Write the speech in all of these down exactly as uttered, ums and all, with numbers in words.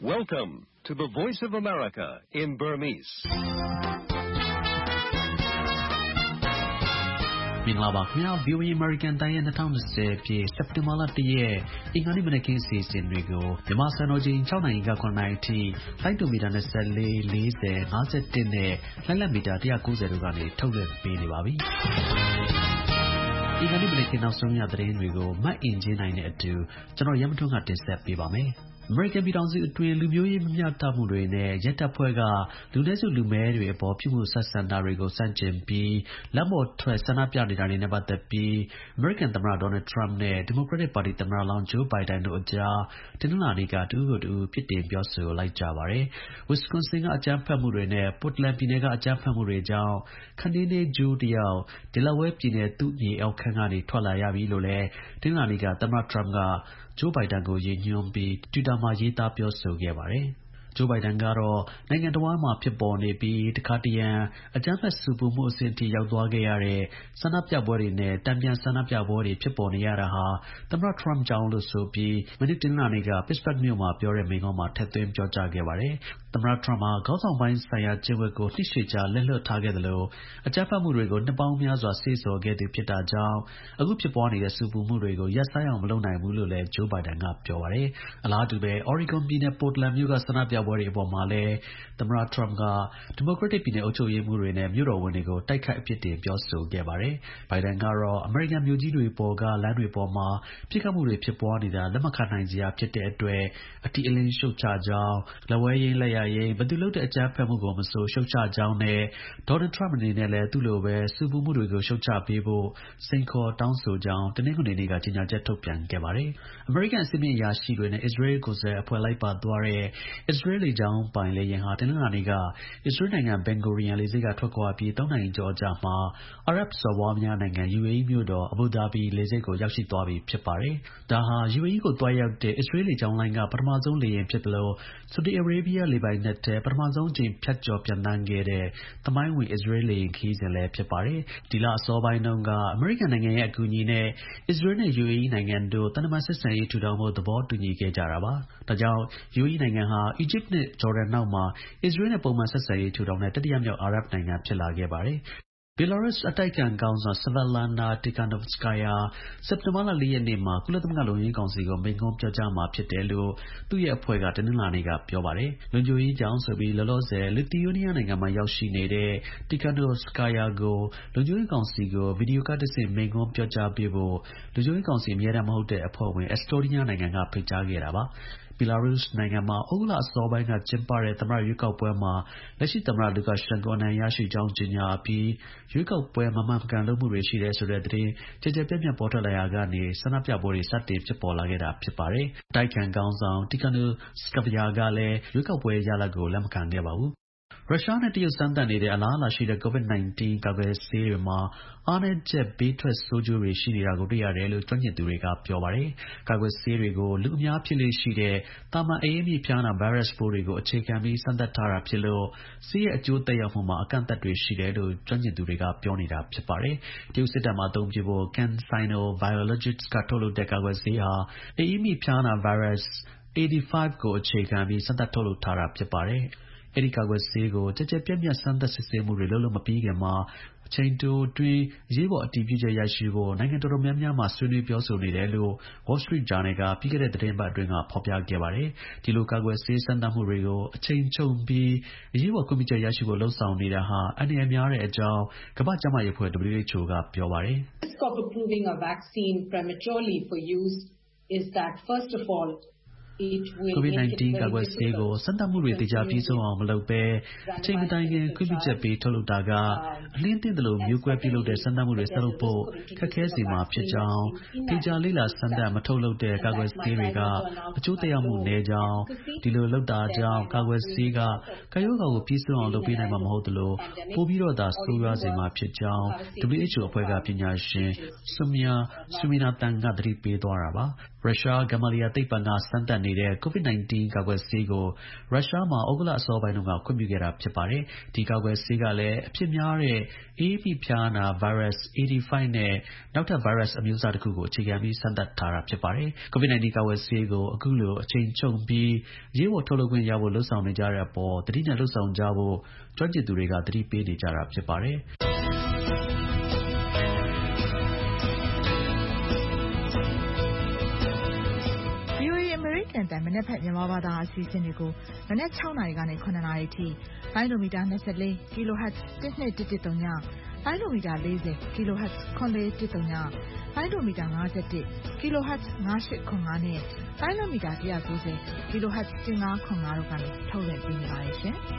Welcome to the Voice of America in Burmese. မင်္ဂလာပါခင်ဗျာ ဗွီအိုအေ American တိုင်းရဲ့twenty twentyပြည့်စက်တင်ဘာလoneရက်အင်္ဂါနေ့မနက်ခင်းစီစဉ်တွေကိုမြန်မာစံတော်ချိန်sixနာရီကsevenနာရီအထိလိုင်းတူမီတာtwenty-four, forty, fifty-oneနဲ့လိုင်းလတ်မီတာone ninetyတို့ကနေထုတ်လွှင့်ပေးနေပါပြီအင်္ဂါနေ့မနက်ခင်းနောက်ဆုံးရသတင်းတွေကိုမတ်အင်ဂျင်းနိုင်နဲ့အတူကျွန်တော်ရမထွန်းကတင်ဆက်ပေးပါမယ်အမေရိကန်ပြည်ထောင်စုအတွင်းလူမျိုးရေးမမျှတမှုတွေနဲ့ရဲတပ်ဖွဲ့ကလူနည်းစုလူမဲတွေအပေါ်ပြုမှုဆက်ဆံတာတွေကိုစန့်ကျင်ပြီးလက်မော်ထွက်ဆန္ဒပြနေတာတွေနဲ့ပတ်သက်ပြီးအမေရိကန်သမ္မတဒေါ်နယ်ထရမ့်နဲ့ဒီမိုကရက်တစ်ပါတီသမ္မတလောင်းဂျိုးဘိုင်ဒန်တို့အကြားတနင်္လာနေ့ကတူကိုတူပြစ်တင်ပြောဆိုလိုက်ကြပါတယ်။ Wisconsin ကအကြမ်းဖက်မှုတွေနဲ့ Portland ပြည်နယ်ကအကြမ်းဖက်မှုတွေကြောင့်ခန္ဒီနေဂျိုးတယောက် Delaware ပြည်နယ်သူ့မြေအောက်ခန်းကနေထွက်လာရပြီလို့လည်းတနင်္လာနေ့ကသမ္မတထရမ့်ကဂျိုးဘိုင်ဒန်ကိုရည်ညွှန်းပြီး Twitter မှာရေးသားပြောဆိုခဲ့ပါတယ်။ ဂျိုးဘိုင်ဒန်ကတော့နိုင်ငံတစ်ဝှမ်းမှာဖြစ်ပေါ်နေပြီးတစ်ခါတစ်ရံအကြမ်းဖက်ဆူပူမှုအဆင့်အထိရောက်သွားခဲ့ရတဲ့ဆန္ဒပြပွဲတွေနဲ့တန်ပြန်ဆန္ဒပြပွဲတွေဖြစ်ပေါ်နေရတာဟာသမ္မတထရမ့်ကြောင့်လို့ဆိုပြီးမနေ့တနင်္လာနေ့က Pittsburgh မြို့မှာပြောတဲ့မိန့်ခွန်းမှာထည့်သွင်းပြောကြားခဲ့ပါတယ်သမ္မတထရမ့်ဟာခေါင်းဆောင်ပိုင်းဆိုင်ရာကျင့်ဝတ်ကိုနှစ်ရှည်ကြာလက်လွတ်ထားခဲ့သလိုအကြမ်းဖက်မှုတွေကိုနှစ်ပေါင်းများစွာစေ့ဆော်ခဲ့သူဖြစ်တာကြောင့်အခုဖြစ်ပွားနေတဲ့ဆူပူမှုတွေကိုရပ်ဆိုင်းအောင်မလုပ်နိုင်ဘူးလို့လည်းဂျိုးဘိုင်ဒန်ကပြောပါတယ်အလားတူပဲ Oregon ပြည်နယ် Portland မြို့ကဆန္ဒပြပွဲတွေအပေါ်မှာလည်းသမ္မတထရမ့်ကဒီမိုကရက်တစ်ပြည်နယ်အုပ်ချုပ်ရေးမှူးတွေနဲ့မြို့တော်ဝန်တွေကိုတိုက်ခိုက်အပြစ်တင်ပြောဆိုခဲ့ပါတယ်ဘိုင်ဒန်ကတော့အမေရိကန်မြို့ကြီးတွေပေါ်ကလမ်းတွေပေါ်မှာပစ်ခတ်မှုတွေဖြစ်ပွားနေတာလက်မခံနိုင်စရာဖြစ်တဲ့အတွက်အတိအလင်းရှုတ်ချကြောင်းလက်ဝဲယိမ်းလက်ရယိမ်းဘယ်သူလုပ်တဲ့အကြမ်းဖက်မှုကိုမဆိုရှုတ်ချကြောင်းနဲ့ဒေါ်နယ်ထရမ့်အနေနဲ့လည်းသူ့လိုပဲဆူပူမှုတွေကိုရှုတ်ချပေးဖို့စိန်ခေါ်တောင်းဆိုကြောင်းတနင်္ဂနွေနေ့ကကြေညာချက်ထုတ်ပြန်ခဲ့ပါတယ်အမေရိကန်အဆင့်မြင့်အရာရှိတွေနဲ့အစ္စရေးကိုယ်စားလှယ်အဖွဲ့လိုက်ပါသွားတဲ့အစ္စရေးလေကြောင်းပိုင်လေယာဉ်ဟာတနင်္လာနေ့ကအစ္စရေးနိုင်ငံ Ben Gurion လေဆိပ်ကထွက်ခွာပြီးthreeနာရီကျော်အကြာမှာအာရပ်စော်ဘွားများနိုင်ငံ ယူအေအီး မြို့တော် Abu Dhabi လေဆိပ်ကိုရောက်ရှိသွားပြီဖြစ်ပါတယ်ဒါဟာ ယူအေအီး ကိုသွားရောက်တဲ့အစ္စရေးလေကြောင်းလိုင်းကပထမဆုံးလေယာဉ်ဖြစ်သလို Saudi Arabia လေပိုင်နက်ထဲပထမဆုံးအကြိမ်ဖြတ်ကျော်ပျံသန်းခဲ့တဲ့သမိုင်းဝင်အစ္စရေးလေယာဉ်ခရီးစဉ်လည်းဖြစ်ပါတယ်ဒီလအစောပိုင်းတုန်းကအမေရိကန်နိုင်ငံရဲ့အကူအညီနဲ့အစ္စရေးနဲ့ ယူအေအီး နိုင်ငံတို့သံတမန်ဆက်ဆံရေးထူထောင်ဖို့သဘောတူညီခဲ့ကြတာပါဒါကြောင့် ယူအေအီး နိုင်ငံဟာအီဂျစ်နဲ့ဂျော်ဒန်နောက်မှာအစ္စရေးနဲ့ပုံမှန်ဆက်ဆံရေးထူထောင်တဲ့တတိယမြောက်အာရပ်နိုင်ငံဖြစ်လာခဲ့ပါတယ်Belarus အတိုက်အခံခေါင်းဆောင် Svetlana Tikhanovskaya စက်တင်ဘာလfourရက်နေ့မှာကုလသမဂ္ဂလုံခြုံရေးကောင်စီကိုမိန့်ခွန်းပြောကြားမှာဖြစ်တယ်လို့သူ့ရဲ့အဖွဲ့ကတနင်္လာနေ့ကပြောပါတယ်လုံခြုံရေးကြောင့်ဆိုပြီးလောလောဆယ် Lithuania နိုင်ငံမှာရောက်ရှိနေတဲ့ Tikhanovskaya ကိုလုံခြုံရေးကောင်စီကိုဗီဒီယိုကတဆင့်မိန့်ခွန်းပြောကြားပေးဖို့လုံခြုံရေးကောင်စီအမြဲတမ်းမဟုတ်တဲ့အဖွဲ့ဝင် Estonia နိုင်ငံကဖိတ်ကြားခဲ့တာပါBelarus နိုင်ငံမှာဩဂုတ်လအစောပိုင်းကကျင်းပတဲ့သမ္မတရွေးကောက်ပွဲမှာလက်ရှိသမ္မတ Lukashenko အနိုင်ရရှိကြောင်းကြေညာအပြီးရွေးကောက်ပွဲမမှန်မကန်လုပ်မှုတွေရှိတယ်ဆိုတဲ့သတင်းကျယ်ကျယ်ပြန့်ပြန့်ပေါ်ထွက်လာရာကနေဆန္ဒပြပွဲတွေစတင်ဖြစ်ပေါ်လာခဲ့တာဖြစ်ပါတယ်အတိုက်အခံခေါင်းဆောင် Tikhanovskaya ကလည်းရွေးကောက်ပွဲရလဒ်ကိုလက်မခံခဲ့ပါဘူးရုရှားနဲ့တရုတ်စမ်းသပ်နေတဲ့အလားအလာရှိတဲ့ COVID nineteen ကာကွယ်ဆေးတွေမှာအားနည်းချက်ဘေးထွက်ဆိုးကျိုးတွေရှိနေတာကိုတွေ့ရတယ်လို့ကျွမ်းကျင်သူတွေကပြောပါတယ်ကာကွယ်ဆေးတွေကိုလူအများဖြစ်လေ့ရှိတဲ့သာမန်အအေးမိဖျားနာဗိုင်းရပ်စ်ပိုးတွေကိုအခြေခံပြီးစမ်းသပ်ထားတာဖြစ်လို့ဆေးရဲ့အကျိုးသက်ရောက်မှုမှာအကန့်အသတ်တွေရှိတယ်လို့ကျွမ်းကျင်သူတွေကပြောနေတာဖြစ်ပါတယ်တရုတ်စစ်တပ်မှာအသုံးပြုဖို့ CanSino Biologics ကထုတ်လုပ်တဲ့ကာကွယ်ဆေးဟာအအေးမိဖျားနာဗိုင်းရပ်စ်eighty-fiveကိုအခြေခံပြီးစမ်းသပ်ထုတ်လုပ်ထားတာဖြစ်ပါတယ်အဲဒီကာကွယ်ဆေးကိုကျယ်ကျယ်ပြန့်ပြန့်စမ်းသပ်စစ်ဆေးမှုတွေလုပ်လို့မပြီးခင်မှာအချိန်တိုအတွင်းအရေးပေါ်အတည်ပြုချက်ရရှိဖို့နိုင်ငံတော်တော်များများမှာဆွေးနွေးပြောဆိုနေတယ်လို့ Wall Street Journal ကပြီးခဲ့တဲ့သီတင်းပတ်အတွင်းကဖော်ပြခဲ့ပါတယ်ဒီလိုကာကွယ်ဆေးစမ်းသပ်မှုတွေကိုအချိန်ချုံပြီးအရေးပေါ်ခွင့်ပြုချက်ရရှိဖို့လုပ်ဆောင်နေတာဟာအန္တရာယ်များတဲ့အကြောင်းကမ္ဘာ့ကျန်းမာရေးအဖွဲ့ W H O ကပြောပါတယ် Risk of approving a vaccine prematurely for use is that first of all COVID nineteen ကာကွယ်ဆေးကိုစမ်းသပ်မှုတွေသေချာပြီးဆုံးအောင်မလုပ်ဘဲအချိန်မတိုင်ခင်ခွင့်ပြုချက်ပေးထုတ်လုပ်တာကအလင်းသင့်သလိုမျိုးကွဲပြုလုပ်တဲ့စမ်းသပ်မှုတွေဆက်လုပ်ဖို့ခက်ခဲစေမှာဖြစ်ကြောင်းသေချာလေ့လာစမ်းသပ်မထုတ်လုပ်တဲ့ကာကွယ်ဆေးတွေကအကျိုးသက်ရောက်မှုနည်းကြောင်းဒီလိုလုပ်တာကြောင့်ကာကွယ်ဆေးကကာရောဂါကိုပြီးဆုံးအောင်လုပ်ပေးနိုင်မှာမဟုတ်သလိုပိုပြီးတော့သာဆိုးရွားစေမှာဖြစ်ကြောင်း W H O အဖွဲ့ကပညာရှင်Soumya Swaminathan ကသတိပေးသွားတာပါရုရှား Gamaleya သိပ္ပံကစမ်းသပ်နေနေတဲ့ COVID 19 ကာကွယ်ဆေးကိုရုရှားမှာဩဂုတ်လအစောပိုင်းတုန်းကခွင့်ပြုခဲ့တာဖြစ်ပါတယ်။ဒီကာကွယ်ဆေးကလည်းအဖြစ်များတဲ့ A A P ဖျားနာ virus A D five နဲ့နောက်ထပ် virus အမျိုးအစားတစ်ခုကိုအခြေခံပြီးစမ်းသပ်ထားတာဖြစ်ပါတယ်။ COVID 19 ကာကွယ်ဆေးကိုအခုလိုအချိန်ချုပ်ပြီးအရေးပေါ်ထုတ်လုပ်ခွင့်ရဖို့လုပ်ဆောင်နေကြတဲ့အပေါ်သတိနဲ့လုပ်ဆောင်ကြဖို့ကျွမ်းကျင်သူတွေကသတိပေးနေကြတာဖြစ်ပါတယ်။ V O A အမေရိကန်တန်မနက်ဖြန်မြန်မာဘာသာအစီအစဉ်တွေကိုမနက်၆နာရီကနေ၇နာရီထိလိုင်းဒိုမီတာ၂၄ kHz တစ်နှစ်တစ်တစ်သုံးညလိုင်းဒိုမီတာ၄၀ kHz ခွန်လေးတစ်သုံးညလိုင်းဒိုမီတာ၅၁ kHz ၅၈ခွန်၅နဲ့လိုင်းဒိုမီတာ၁၉၀ kHz ၁၅ခွန်၅တို့ကနေထုတ်လွှင့်ပေးနေပါတယ်ရှင်။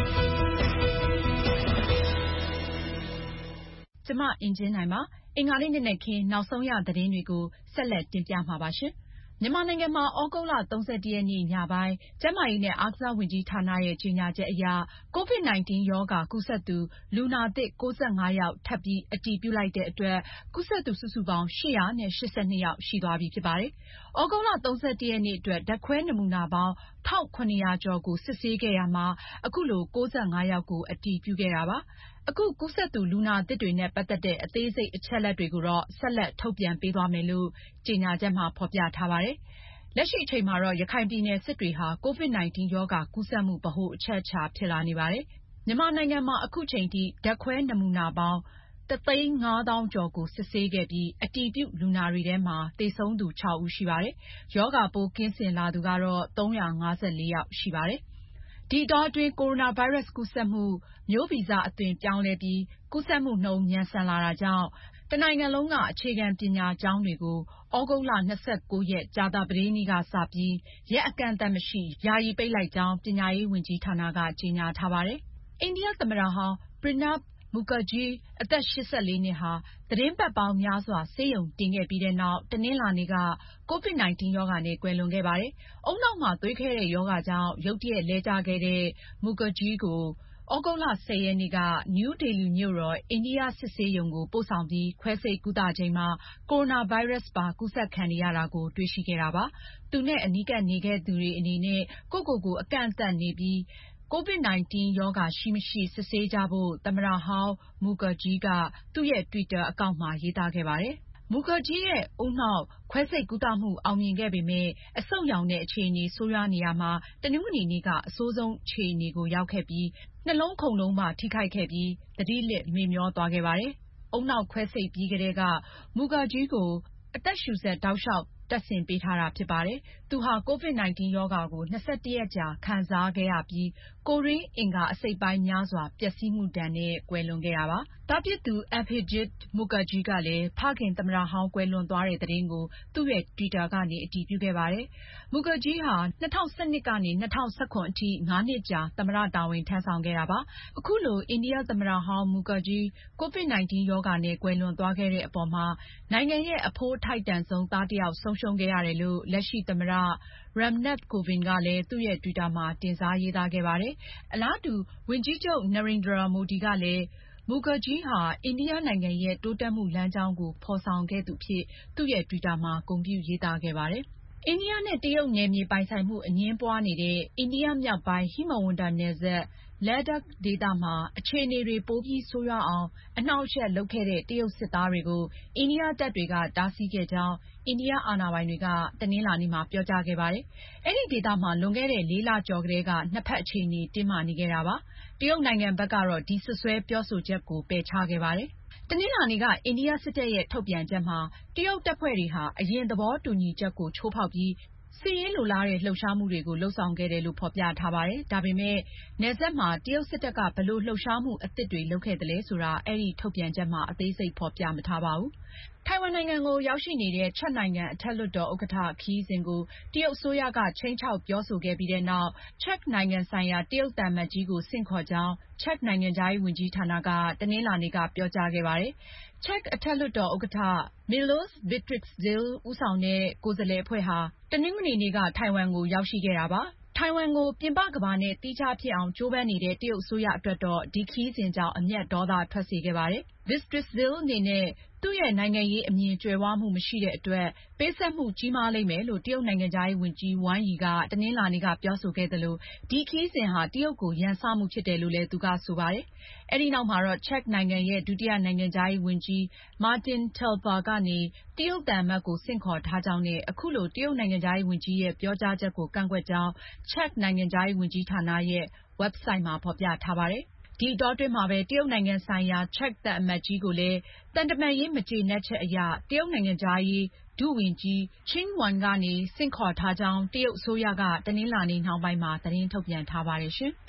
ကျမအင်ဂျင်နိုင်ပါအင်္ဂါနေ့နေ့နဲ့ခင်းနောက်ဆုံးရသတင်းတွေကိုဆက်လက်တင်ပြမှာပါရှင်။မြန်မာနိုင်ငံမှာဩဂုတ်လ၃၁ရက်နေ့ညပိုင်းကျန်းမာရေးနဲ့အားကစားဝန်ကြီးဌာနရဲ့ကြေညာချက်အရ COVID 19 ရောဂါကူးစက်သူလူနာသစ်၉၅ယောက်ထပ်ပြီးအတည်ပြုလိုက်တဲ့အတွက်ကူးစက်သူစုစုပေါင်း၈၈၂ယောက်ရှိသွားပြီဖြစ်ပါတယ်။ဩဂုတ်လ၃၁ရက်နေ့အတွက်ဓာတ်ခွဲနမူနာပေါင်း၁၇၀၀ကျော်ကိုစစ်ဆေးခဲ့ရာမှာအခုလို၉၅ယောက်ကိုအတည်ပြုခဲ့တာပါ။အခုကူးစက်သူလူနာသစ်တွေနဲ့ပတ်သက်တဲ့အသေးစိတ်အချက်အလက်တွေကိုတော့ဆက်လက်ထုတ်ပြန်ပေးသွားမယ်လို့ကြေညာချက်မှာဖေါ်ပြထားပါတယ်။လက်ရှိအချိန်မှာတော့ရခိုင်ပြည်နယ်စစ်တွေဟာ COVID 19 ရောဂါကူးစက်မှုဗဟိုအချက်အခြာဖြစ်လာနေပါတယ်။မြန်မာနိုင်ငံမှာအခုချိန်ထိဓာတ်ခွဲနမူနာပေါင်းတသိန်းငါးသောင်းကျော်ကိုစစ်ဆေးခဲ့ပြီးအတည်ပြုလူနာတွေထဲမှာသေဆုံးသူ၆ဦးရှိပါတယ်။ရောဂါပိုးကင်းစင်လာသူကတော့သုံးရာငါးဆယ်လေးယောက်ရှိပါတယ်။ဒီအတောအတွင်းကိုရိုနာဗိုင်းရပ်စ်ကူးစက်မှုမျိုးဗီဇအသွင်ပြောင်းလဲပြီးကူးစက်မှုနှုန်းမြန်ဆန်လာတာကြောင့်တနိုင်ငံလုံးကအခြေခံပညာကျောင်းတွေကိုဩဂုတ်လ၂၉ရက်ကြာသပတေးနေ့ကစပြီးရက်အကန့်အသတ်မရှိယာယီပိတ်လိုက်ကြောင်းပညာရေးဝန်ကြီးဌာနကကြေညာထားပါတယ်။အိန္ဒိယသမ္မတဟောင်း Pranab Mukherjee အသက်၈၄နှစ်ဟာသီတင်းပတ်ပေါင်းများစွာဆေးရုံတင်ခဲ့ပြီးနောက်တနင်္လာနေ့က COVID 19 ရောဂါနဲ့ကွယ်လွန်ခဲ့ပါတယ်။ဦးနှောက်မှာသွေးခဲတဲ့ရောဂါကြောင့်ရုတ်တရက်လဲကျခဲ့တဲ့ Mukherjee ကိုသြဂုတ်လ၁၀ရက်နေ့ကနယူးဒေလီမြို့တော်အိန္ဒိယစစ်ဆေးရုံကိုပို့ဆောင်ပြီးခွဲစိတ်ကုသချိန်မှာကိုရိုနာဗိုင်းရပ်စ်ပါကူးစက်ခံနေရတာကိုတွေ့ရှိခဲ့တာပါ။သူနဲ့အနီးကပ်နေခဲ့သူတွေအနေနဲ့ကိုယ့်ကိုယ်ကိုအကန့်အသတ်နေပြီးCOVID 19 ရောဂါရှိမရှိစစ်ဆေးကြဖို့သမ္မတဟောင်း Mukherjee ကသူ့ရဲ့ Twitter အကောင့်မှာရေးသားခဲ့ပါတယ်။ Mukherjee ရဲ့ဦးနှောက်ခွဲစိတ်ကုသမှုအောင်မြင်ခဲ့ပေမယ့်အဆုတ်ယောင်တဲ့အခြေအနေဆိုးရွားနေရာမှာတနင်္ဂနွေနေ့ကအဆိုးဆုံးအခြေအနေကိုရောက်ခဲ့ပြီးနှလုံးခုန်လုံးပါထိခိုက်ခဲ့ပြီးသတိလစ်မေ့မျောသွားခဲ့ပါတယ်။ဦးနှောက်ခွဲစိတ်ပြီးကတည်းက Mukherjee ကိုအသက်ရှူစက်တောက်လျှောက်တပ်ဆင်ပေးထားတာဖြစ်ပါတယ်။သူဟာ COVID 19 ရောဂါကို၂၁ရက်ကြာခံစားခဲ့ရပြီးကိုယ်တွင်းအင်္ဂါအစိတ်အပိုင်းများစွာပျက်စီးမှုဒဏ်နဲ့ကွယ်လွန်ခဲ့တာပါ။သားဖြစ်သူ Abhijit Mukherjee ကလည်းဖခင်သမ္မတဟောင်းကွယ်လွန်သွားတဲ့သတင်းကိုသူ့ရဲ့ Twitter ကနေအတည်ပြုခဲ့ပါတယ်။ Mukherjee ဟာ၂၀၁၂ကနေ၂၀၁၇အထိငါးနှစ်ကြာသမ္မတတာဝန်ထမ်းဆောင်ခဲ့တာပါ။အခုလိုအိန္ဒိယသမ္မတဟောင်း Mukherjee COVID 19 ရောဂါနဲ့ကွယ်လွန်သွားခဲ့တဲ့အပေါ်မှာနိုင်ငံရဲ့အဖိုးအထိုက်တန်ဆုံးသားတယောက်ဆုံးရှုံးခဲ့ရတယ်လို့လက်ရှိသမ္မတ Ram Nath Kovind ကလည်းသူ့ရဲ့ Twitter မှာတင်စားရေးသားခဲ့ပါတယ်။အလားတူဝန်ကြီးချုပ် Narendra Modi ကလည်းMukherjee ဟာအိန္ဒိယနိုင်ငံရဲ့တိုးတက်မှုလမ်းကြောင်းကိုဖော်ဆောင်ခဲ့သူအဖြစ်သူ့ရဲ့ Twitter မှာဂုဏ်ပြုရေးသားခဲ့ပါတယ်။အိန္ဒိယနဲ့တရုတ်နယ်မြေပိုင်ဆိုင်မှုအငြင်းပွားနေတဲ့အိန္ဒိယမြောက်ပိုင်းဟိမဝန္တာနယ်စပ် Ladakh ဒေသမှာအခြေအနေတွေပိုပြီးဆိုးရွားအောင်အနှောင့်အယှက်လုပ်ခဲ့တဲ့တရုတ်စစ်သားတွေကိုအိန္ဒိယတပ်တွေကတားဆီးခဲ့ကြောင်းအိန္ဒိယအာဏာပိုင်တွေကတနင်္လာနေ့မှာပြောကြားခဲ့ပါတယ်။အဲဒီဒေသမှာလွန်ခဲ့တဲ့လေးလကျော်ကတည်းကနှစ်ဖက်အခြေအနေတင်းမာနေခဲ့တာပါ။တရုတ်နိုင်ငံဘက်ကတော့ဒီစွပ်စွဲပြောဆိုချက်ကိုပယ်ချခဲ့ပါတယ်။တနင်္လာနေ့ကအိန္ဒိယစစ်တပ်ရဲ့ထုတ်ပြန်ချက်မှာတရုတ်တပ်ဖွဲ့တွေဟာအရင်သဘောတူညီချက်ကိုချိုးဖောက်ပြီးစစ်ရေးလိုလားတဲ့လှုပ်ရှားမှုတွေကိုလုပ်ဆောင်ခဲ့တယ်လို့ဖော်ပြထားပါတယ်။ဒါပေမဲ့နယ်စပ်မှာတရုတ်စစ်တပ်ကဘယ်လိုလှုပ်ရှားမှုအသစ်တွေလုပ်ခဲ့သလဲဆိုတာအဲဒီထုတ်ပြန်ချက်မှာအသေးစိတ်ဖော်ပြမထားပါဘူး။ထိုင်ဝမ်နိုင်ငံကိုရောက်ရှိနေတဲ့ချက်နိုင်ငံအထက်လွှတ်တော်ဥက္ကဋ္ဌခရီးစဉ်ကိုတရုတ်အစိုးရကခြိမ်းခြောက်ပြောဆိုခဲ့ပြီးတဲ့နောက်ချက်နိုင်ငံဆိုင်ရာတရုတ်သံအမတ်ကြီးကိုဆင့်ခေါ်ကြောင်းချက်နိုင်ငံခြားရေးဝန်ကြီးဌာနကတနင်္လာနေ့ကပြောကြားခဲ့ပါတယ်။ ချက်အထက်လွှတ်တော်ဥက္ကဋ္ဌ Milos Vystrcil ဦးဆောင်တဲ့ကိုယ်စားလှယ်အဖွဲ့ဟာတနင်္ဂနွေနေ့ကထိုင်ဝမ်ကိုရောက်ရှိခဲ့တာပါ။ထိုင်ဝမ်ကိုပြင်ပကမ္ဘာနဲ့သီးခြားဖြစ်အောင်ကြိုးပမ်းနေတဲ့တရုတ်အစိုးရအတွက်တော့ဒီခရီးစဉ်ကြောင့်အမျက်ဒေါသထွက်စေခဲ့ပါတယ်။ Vystrcil အနေနဲ့သူသူ့ရဲ့နိုင်ငံရေးအမြင်ကြွယ်ဝမှုမရှိတဲ့အတွက်ပေးဆပ်မှုကြီးမားလိမ့်မယ်လို့တရုတ်နိုင်ငံခြားရေးဝန်ကြီး Wang Yi ကတနင်္လာနေ့ကပြောဆိုခဲ့သလိုဒီခရီးစဉ်ဟာတရုတ်ကိုရန်စမှုဖြစ်တယ်လို့လည်းသူကဆိုပါတယ်။အဲဒီနောက်မှာတော့ ချက်နိုင်ငံရဲ့ဒုတိယနိုင်ငံခြားရေးဝန်ကြီး Martin Telber ကနေတရုတ်သံအမတ်ကိုဆင့်ခေါ်ထားကြောင်းနဲ့အခုလိုတရုတ်နိုင်ငံခြားရေးဝန်ကြီးရဲ့ပြောကြားချက်ကိုကန့်ကွက်ကြောင်းချက်နိုင်ငံခြားရေးဝန်ကြီးဌာနရဲ့ website မှာဖော်ပြထားပါတယ်။ဒီအတောအတွင်းမှာပဲတရုတ်နိုင်ငံဆိုင်ရာချက်သံအမတ်ကြီးကိုလည်းသံတမန်ရေးမကျေနပ်ချက်အရတရုတ်နိုင်ငံခြားရေးဒုဝန်ကြီး Qin Wang ကနေဆင့်ခေါ်ထားကြောင်းတရုတ်အစိုးရကတနင်္လာနေ့နှောင်းပိုင်းမှာသတင်းထုတ်ပြန်ထားပါတယ်ရှင်။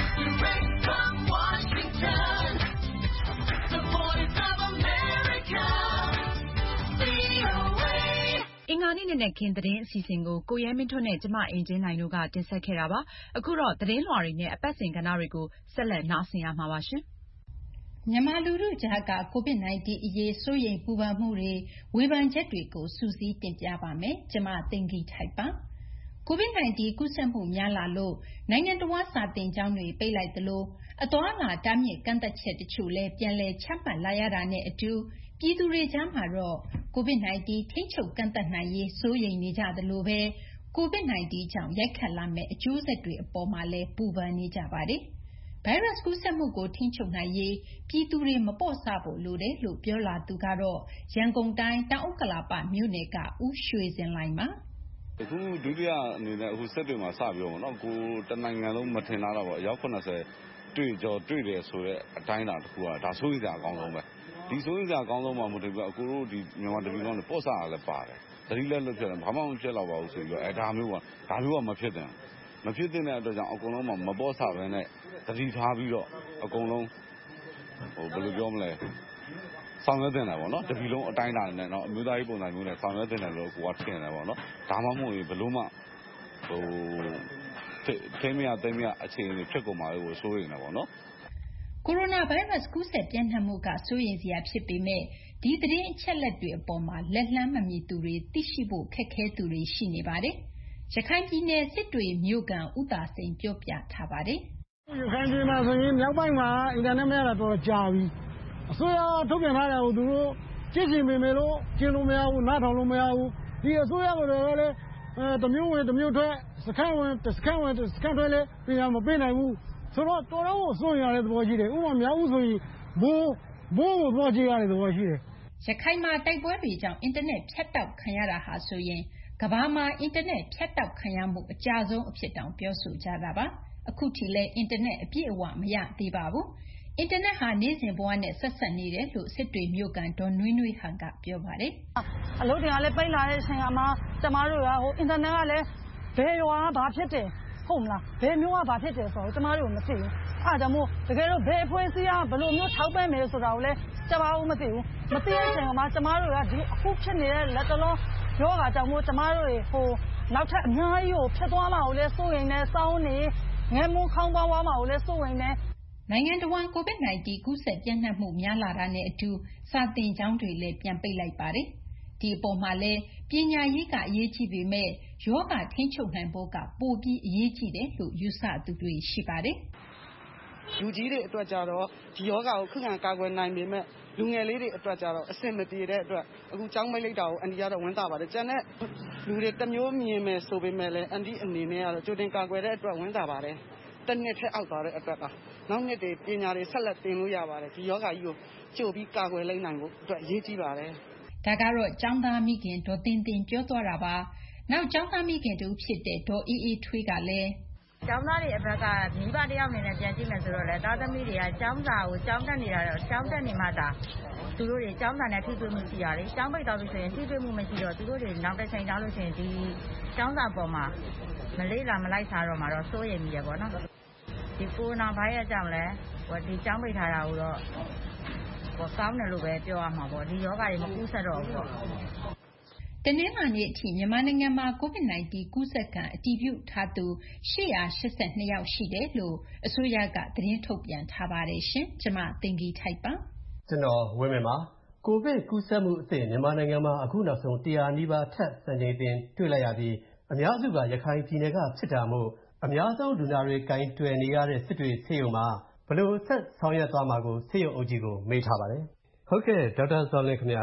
အင်္ဂါနေ့နံနက်ခင်းသတင်းအစီအစဉ်ကိုကိုရဲမင်းထွန်းနဲ့ကျမအင်ကြင်းနိုင်တို့ကတင်ဆက်ခဲ့တာပါ။အခုတော့သတင်းလွှာတွေနဲ့အပတ်စဉ်ကဏ္ဍတွေကိုဆက်လက်နားဆင်ရမှာပါရှင်။မြန်မာလူထုကြားက ကိုဗစ် ၁၉ အရေးစိုးရိမ်ပူပန်မှုတွေဝေဖန်ချက်တွေကိုစုစည်းတင်ပြပါမယ်။ကျမသိင်္ဂီထိုက်ပါ။ကိုဗစ် ၁၉ ကူးစက်မှုများလာလို့နိုင်ငံတဝန်းစာသင်ကျောင်းတွေပိတ်လိုက်သလိုအသွားအလာတားမြစ်ကန့်သတ်ချက်တချို့လည်းပြန်လည်ချမှတ်လာရတာနဲ့အတူပြည်သူတွေကြားမှာတော့ကိုဗစ် ၁၉ ထိန်းချုပ်ကန့်သတ်နိုင်ရေးစိုးရိမ်နေကြသလိုပဲကိုဗစ် ၁၉ ကြောင့်ရိုက်ခတ်လာမယ့်အကျိုးဆက်တွေအပေါ်မှာလည်းပူပန်နေကြပါတယ်။ဗိုင်းရပ်စ်ကူးစက်မှုကိုထိန်းချုပ်နိုင်ရေးပြည်သူတွေမပေါ့ဆဖို့လိုတယ်လို့ပြောလာသူကတော့ရန်ကုန်တိုင်းတောင်ဥက္ကလာပမြို့နယ်ကဦးရွှေစင်လှိုင်ပါ။အခုဒုတိယအနေနဲ့အခုစက်တွေမှာစပြီးတော့နော်ကိုတနိုင်ငံလုံးမထင်တာတော့ပေါ့အယောက်၇၀တွေ့ကြောတွေ့တယ်ဆိုတော့အတိုင်းအတာတစ်ခုကဒါဆိုရင်ကြအကောင်းဆုံးပဲဒီဆိုရင်ကြအကောင်းဆုံးမှမဟုတ်ဘူးအကိုတို့ဒီမြန်မာတပြည်လုံးနဲ့ပေါ့ဆရလည်းပါတယ်သတိလက်လွတ်ဖြစ်တယ်ဘာမှမဖြစ်တော့ပါဘူးဆိုပြီးတော့အဲဒါမျိုးကဒါမျိုးကမဖြစ်တယ်မဖြစ်တဲ့အတွက်ကြောင့်အကုန်လုံးမပေါ့ဆပဲနဲ့သတိထားပြီးတော့အကုန်လုံးဟိုဘယ်လိုပြောမလဲဆောင်ရွက်တင်တယ်ပေါ့နော်တပြည်လုံးအတိုင်းအတာနဲ့နော်အမျိုးသားရေးပုံစံမျိုးနဲ့ဆောင်ရွက်တင်တယ်လို့ကိုကထင်တယ်ပေါ့နော်ဒါမှမဟုတ်ရင်ဘယ်လို့မှဟိုသိမရသိမရအခြေအနေဖြစ်ကုန်ပါလို့ဆိုရင်လည်းပေါ့နော်ကိုရိုနာဗိုင်းရပ်စ်ကူးစက်ပြန့်နှံ့မှုကစိုးရိမ်စရာဖြစ်ပေမဲ့ဒီသတင်းအချက်အလက်တွေအပေါ်မှာလက်လှမ်းမမီသူတွေသိရှိဖို့ခက်ခဲသူတွေရှိနေပါတယ်။ရခိုင်ပြည်နယ်စစ်တွေမြို့ကဦးသာစိန်ပြောပြထားပါတယ်။ရခိုင်ပြည်မှာဆိုရင်မြောက်ပိုင်းမှာအင်တာနက်မရတာတော့ကြာပြီ။အစိုးရထုတ်ပြန်ထားတယ်ဟိုသူတို့ကြည့်ချင်ပေမဲ့လို့ကျင်းလို့မရဘူးနားထောင်လို့မရဘူး။ဒီအစိုးရကလည်းအဲတမျိုးဝင်တမျိုးထွက်စခန်းဝင်စခန်းဝင်စခန်းထွက်လည်းပြန်မပေးနိုင်ဘူး။ဆိုတော့တော်တော်ကိုစိုးရိမ်ရတဲ့သဘောရှိတယ်ဥပမာမြောက်ဦးဆိုရင်ဘိုးဘိုးကိုသွားကြည့်ရတဲ့သဘောရှိတယ်ရခိုင်မှာတိုက်ပွဲတွေကြောင့်အင်တာနက်ဖြတ်တောက်ခံရတာဟာဆိုရင်ကမ္ဘာမှာအင်တာနက်ဖြတ်တောက်ခံရမှုအကြဆုံးအဖြစ်တောင်ပြောဆိုကြတာပါအခုထိလည်းအင်တာနက်အပြည့်အဝမရသေးပါဘူးအင်တာနက်ဟာနေ့စဉ်ဘဝနဲ့ဆက်ဆက်နေတယ်လို့စစ်တွေမြို့ကန်ဒေါ်နွေးနွေးဟန်ကပြောပါတယ်အလုပ်တွေကလည်းပိတ်လာတဲ့အချိန်မှာကျမတို့ကဟိုအင်တာနက်ကလည်းဘယ်ရွာဘာဖြစ်တယ်ဟုတ်မလားဘယ်မျိုးကဘာဖြစ်တယ်ဆိုတော့ကျမတို့မသိဘူးအားကြောင့်မို့တကယ်တော့ဘယ်အဖွဲ့အစည်းကဘယ်လိုမျိုးထောက်ပံ့မယ်ဆိုတာကိုလည်းကျမတို့မသိဘူးမသိတဲ့အချိန်မှာကျမတို့ကဒီအခုဖြစ်နေတဲ့လက်တလုံးယောဂါကြောင့်မို့ကျမတို့တွေဟိုနောက်ထပ်အများကြီးကိုဖြစ်သွားမှာကိုလည်းစိုးရိမ်နေစောင်းနေငယ်မွန်းခေါင်းပွားမှာကိုလည်းစိုးရိမ်နေနိုင်ငံတော်ကိုဗစ် ၁၉ ကူးစက်ပြန့်နှံ့မှုများလာတာနဲ့အတူစာသင်ကျောင်းတွေလည်းပြန်ပိတ်လိုက်ပါတယ်ဒီအပေါ်မှာလည်းပညာရေးကအရေးကြီးပေမဲ့ယောဂထိန်းချုပ်နိုင်ဖို့ကပိုပြီးအရေးကြီးတယ်လို့ယူဆသူတွေရှိပါတယ်လူကြီးတွေအတွက်ကြတော့ဒီယောဂကိုခုခံကာကွယ်နိုင်ပေမဲ့လူငယ်လေးတွေအတွက်ကြတော့အဆင်မပြေတဲ့အတွက်အခုကျောင်းမိတ်လိုက်တာကိုအန်ဒီကတော့ဝန်တာပါတယ်ကျန်တဲ့လူတွေတမျိုးမြင်မယ်ဆိုပေမဲ့လည်းအန်ဒီအနေနဲ့ကတော့ကြိုတင်ကာကွယ်တဲ့အတွက်ဝန်တာပါတယ်တနစ်ထက်အောက်သွားတဲ့အတွက်ကနောက်နှစ်တွေပညာတွေဆက်လက်သင်လို့ရပါတယ်ဒီယောဂကြီးကိုကြိုပြီးကာကွယ်လိုက်နိုင်ဖို့အတွက်အရေးကြီးပါတယ်ဒါကတော့ကျောင်းသားမိခင်ဒေါ်တင်တင်ပြောသွားတာပါနောက်ကျောင်းသားမိခင်တူဖြစ်တဲ့ဒေါ်အေးအေးထွေးကလည်းကျောင်းသားတွေအဘက်ကမိဘတယောက်အနေနဲ့ပြန်ကြည့်မယ်ဆိုတော့လေသားသမီးတွေကကျောင်းစာကိုကျောင်းတက်နေတာတော့ကျောင်းတက်နေမှသာသူတို့တွေကျောင်းစာနဲ့ထိတွေ့မှုရှိရတယ်ကျောင်းပိတ်တော့လို့ဆိုရင်ထိတွေ့မှုမရှိတော့သူတို့တွေနောက်တစ်ချိန်ကျောင်းလို့ရှိရင်ဒီကျောင်းစာပေါ်မှာမလေးလာမလိုက်စားတော့မှတော့စိုးရိမ်မိရပေါ့နော်ဒီကိုရိုနာဗိုင်းရပ်စ်ကြောင့်လည်းဟိုဒီကျောင်းပိတ်ထားတာကိုတော့ဟိုကောင်းတယ်လို့ပဲပြောရမှာပေါ့ဒီယောဂတွေမကူးဆက်တော့ဘူးပေါ့တနင်္လာနေ့အထိမြန်မာနိုင်ငံမှာကိုဗစ် ၁၉ ကူးစက်ခံအတည်ပြုထားသူ၈၈၂ယောက်ရှိတယ်လို့အစိုးရကသတင်းထုတ်ပြန်ထားပါတယ်ရှင်။ကျွန်မသိင်္ဂီထိုက်ပါ။ကျွန်တော်ဝင်းမြပါ။ကိုဗစ်ကူးစက်မှုအသစ်မြန်မာနိုင်ငံမှာအခုနောက်ဆုံးတရာနီးပါးထပ်စံချိန်တင်တွေ့လိုက်ရပြီးအများစုကရခိုင်ပြည်နယ်ကဖြစ်တာမို့အများဆုံးလူနာတွေကင်တွယ်နေရတဲ့စစ်တွေဆေးရုံမှာဘလို့ဆက်ဆောင်ရွက်သွားမှာကိုဆေးရုံအုပ်ကြီးကိုမေးထားပါတယ်။ဟုတ်ကဲ့ဒေါက်တာဇော်လင်းခင်ဗျာ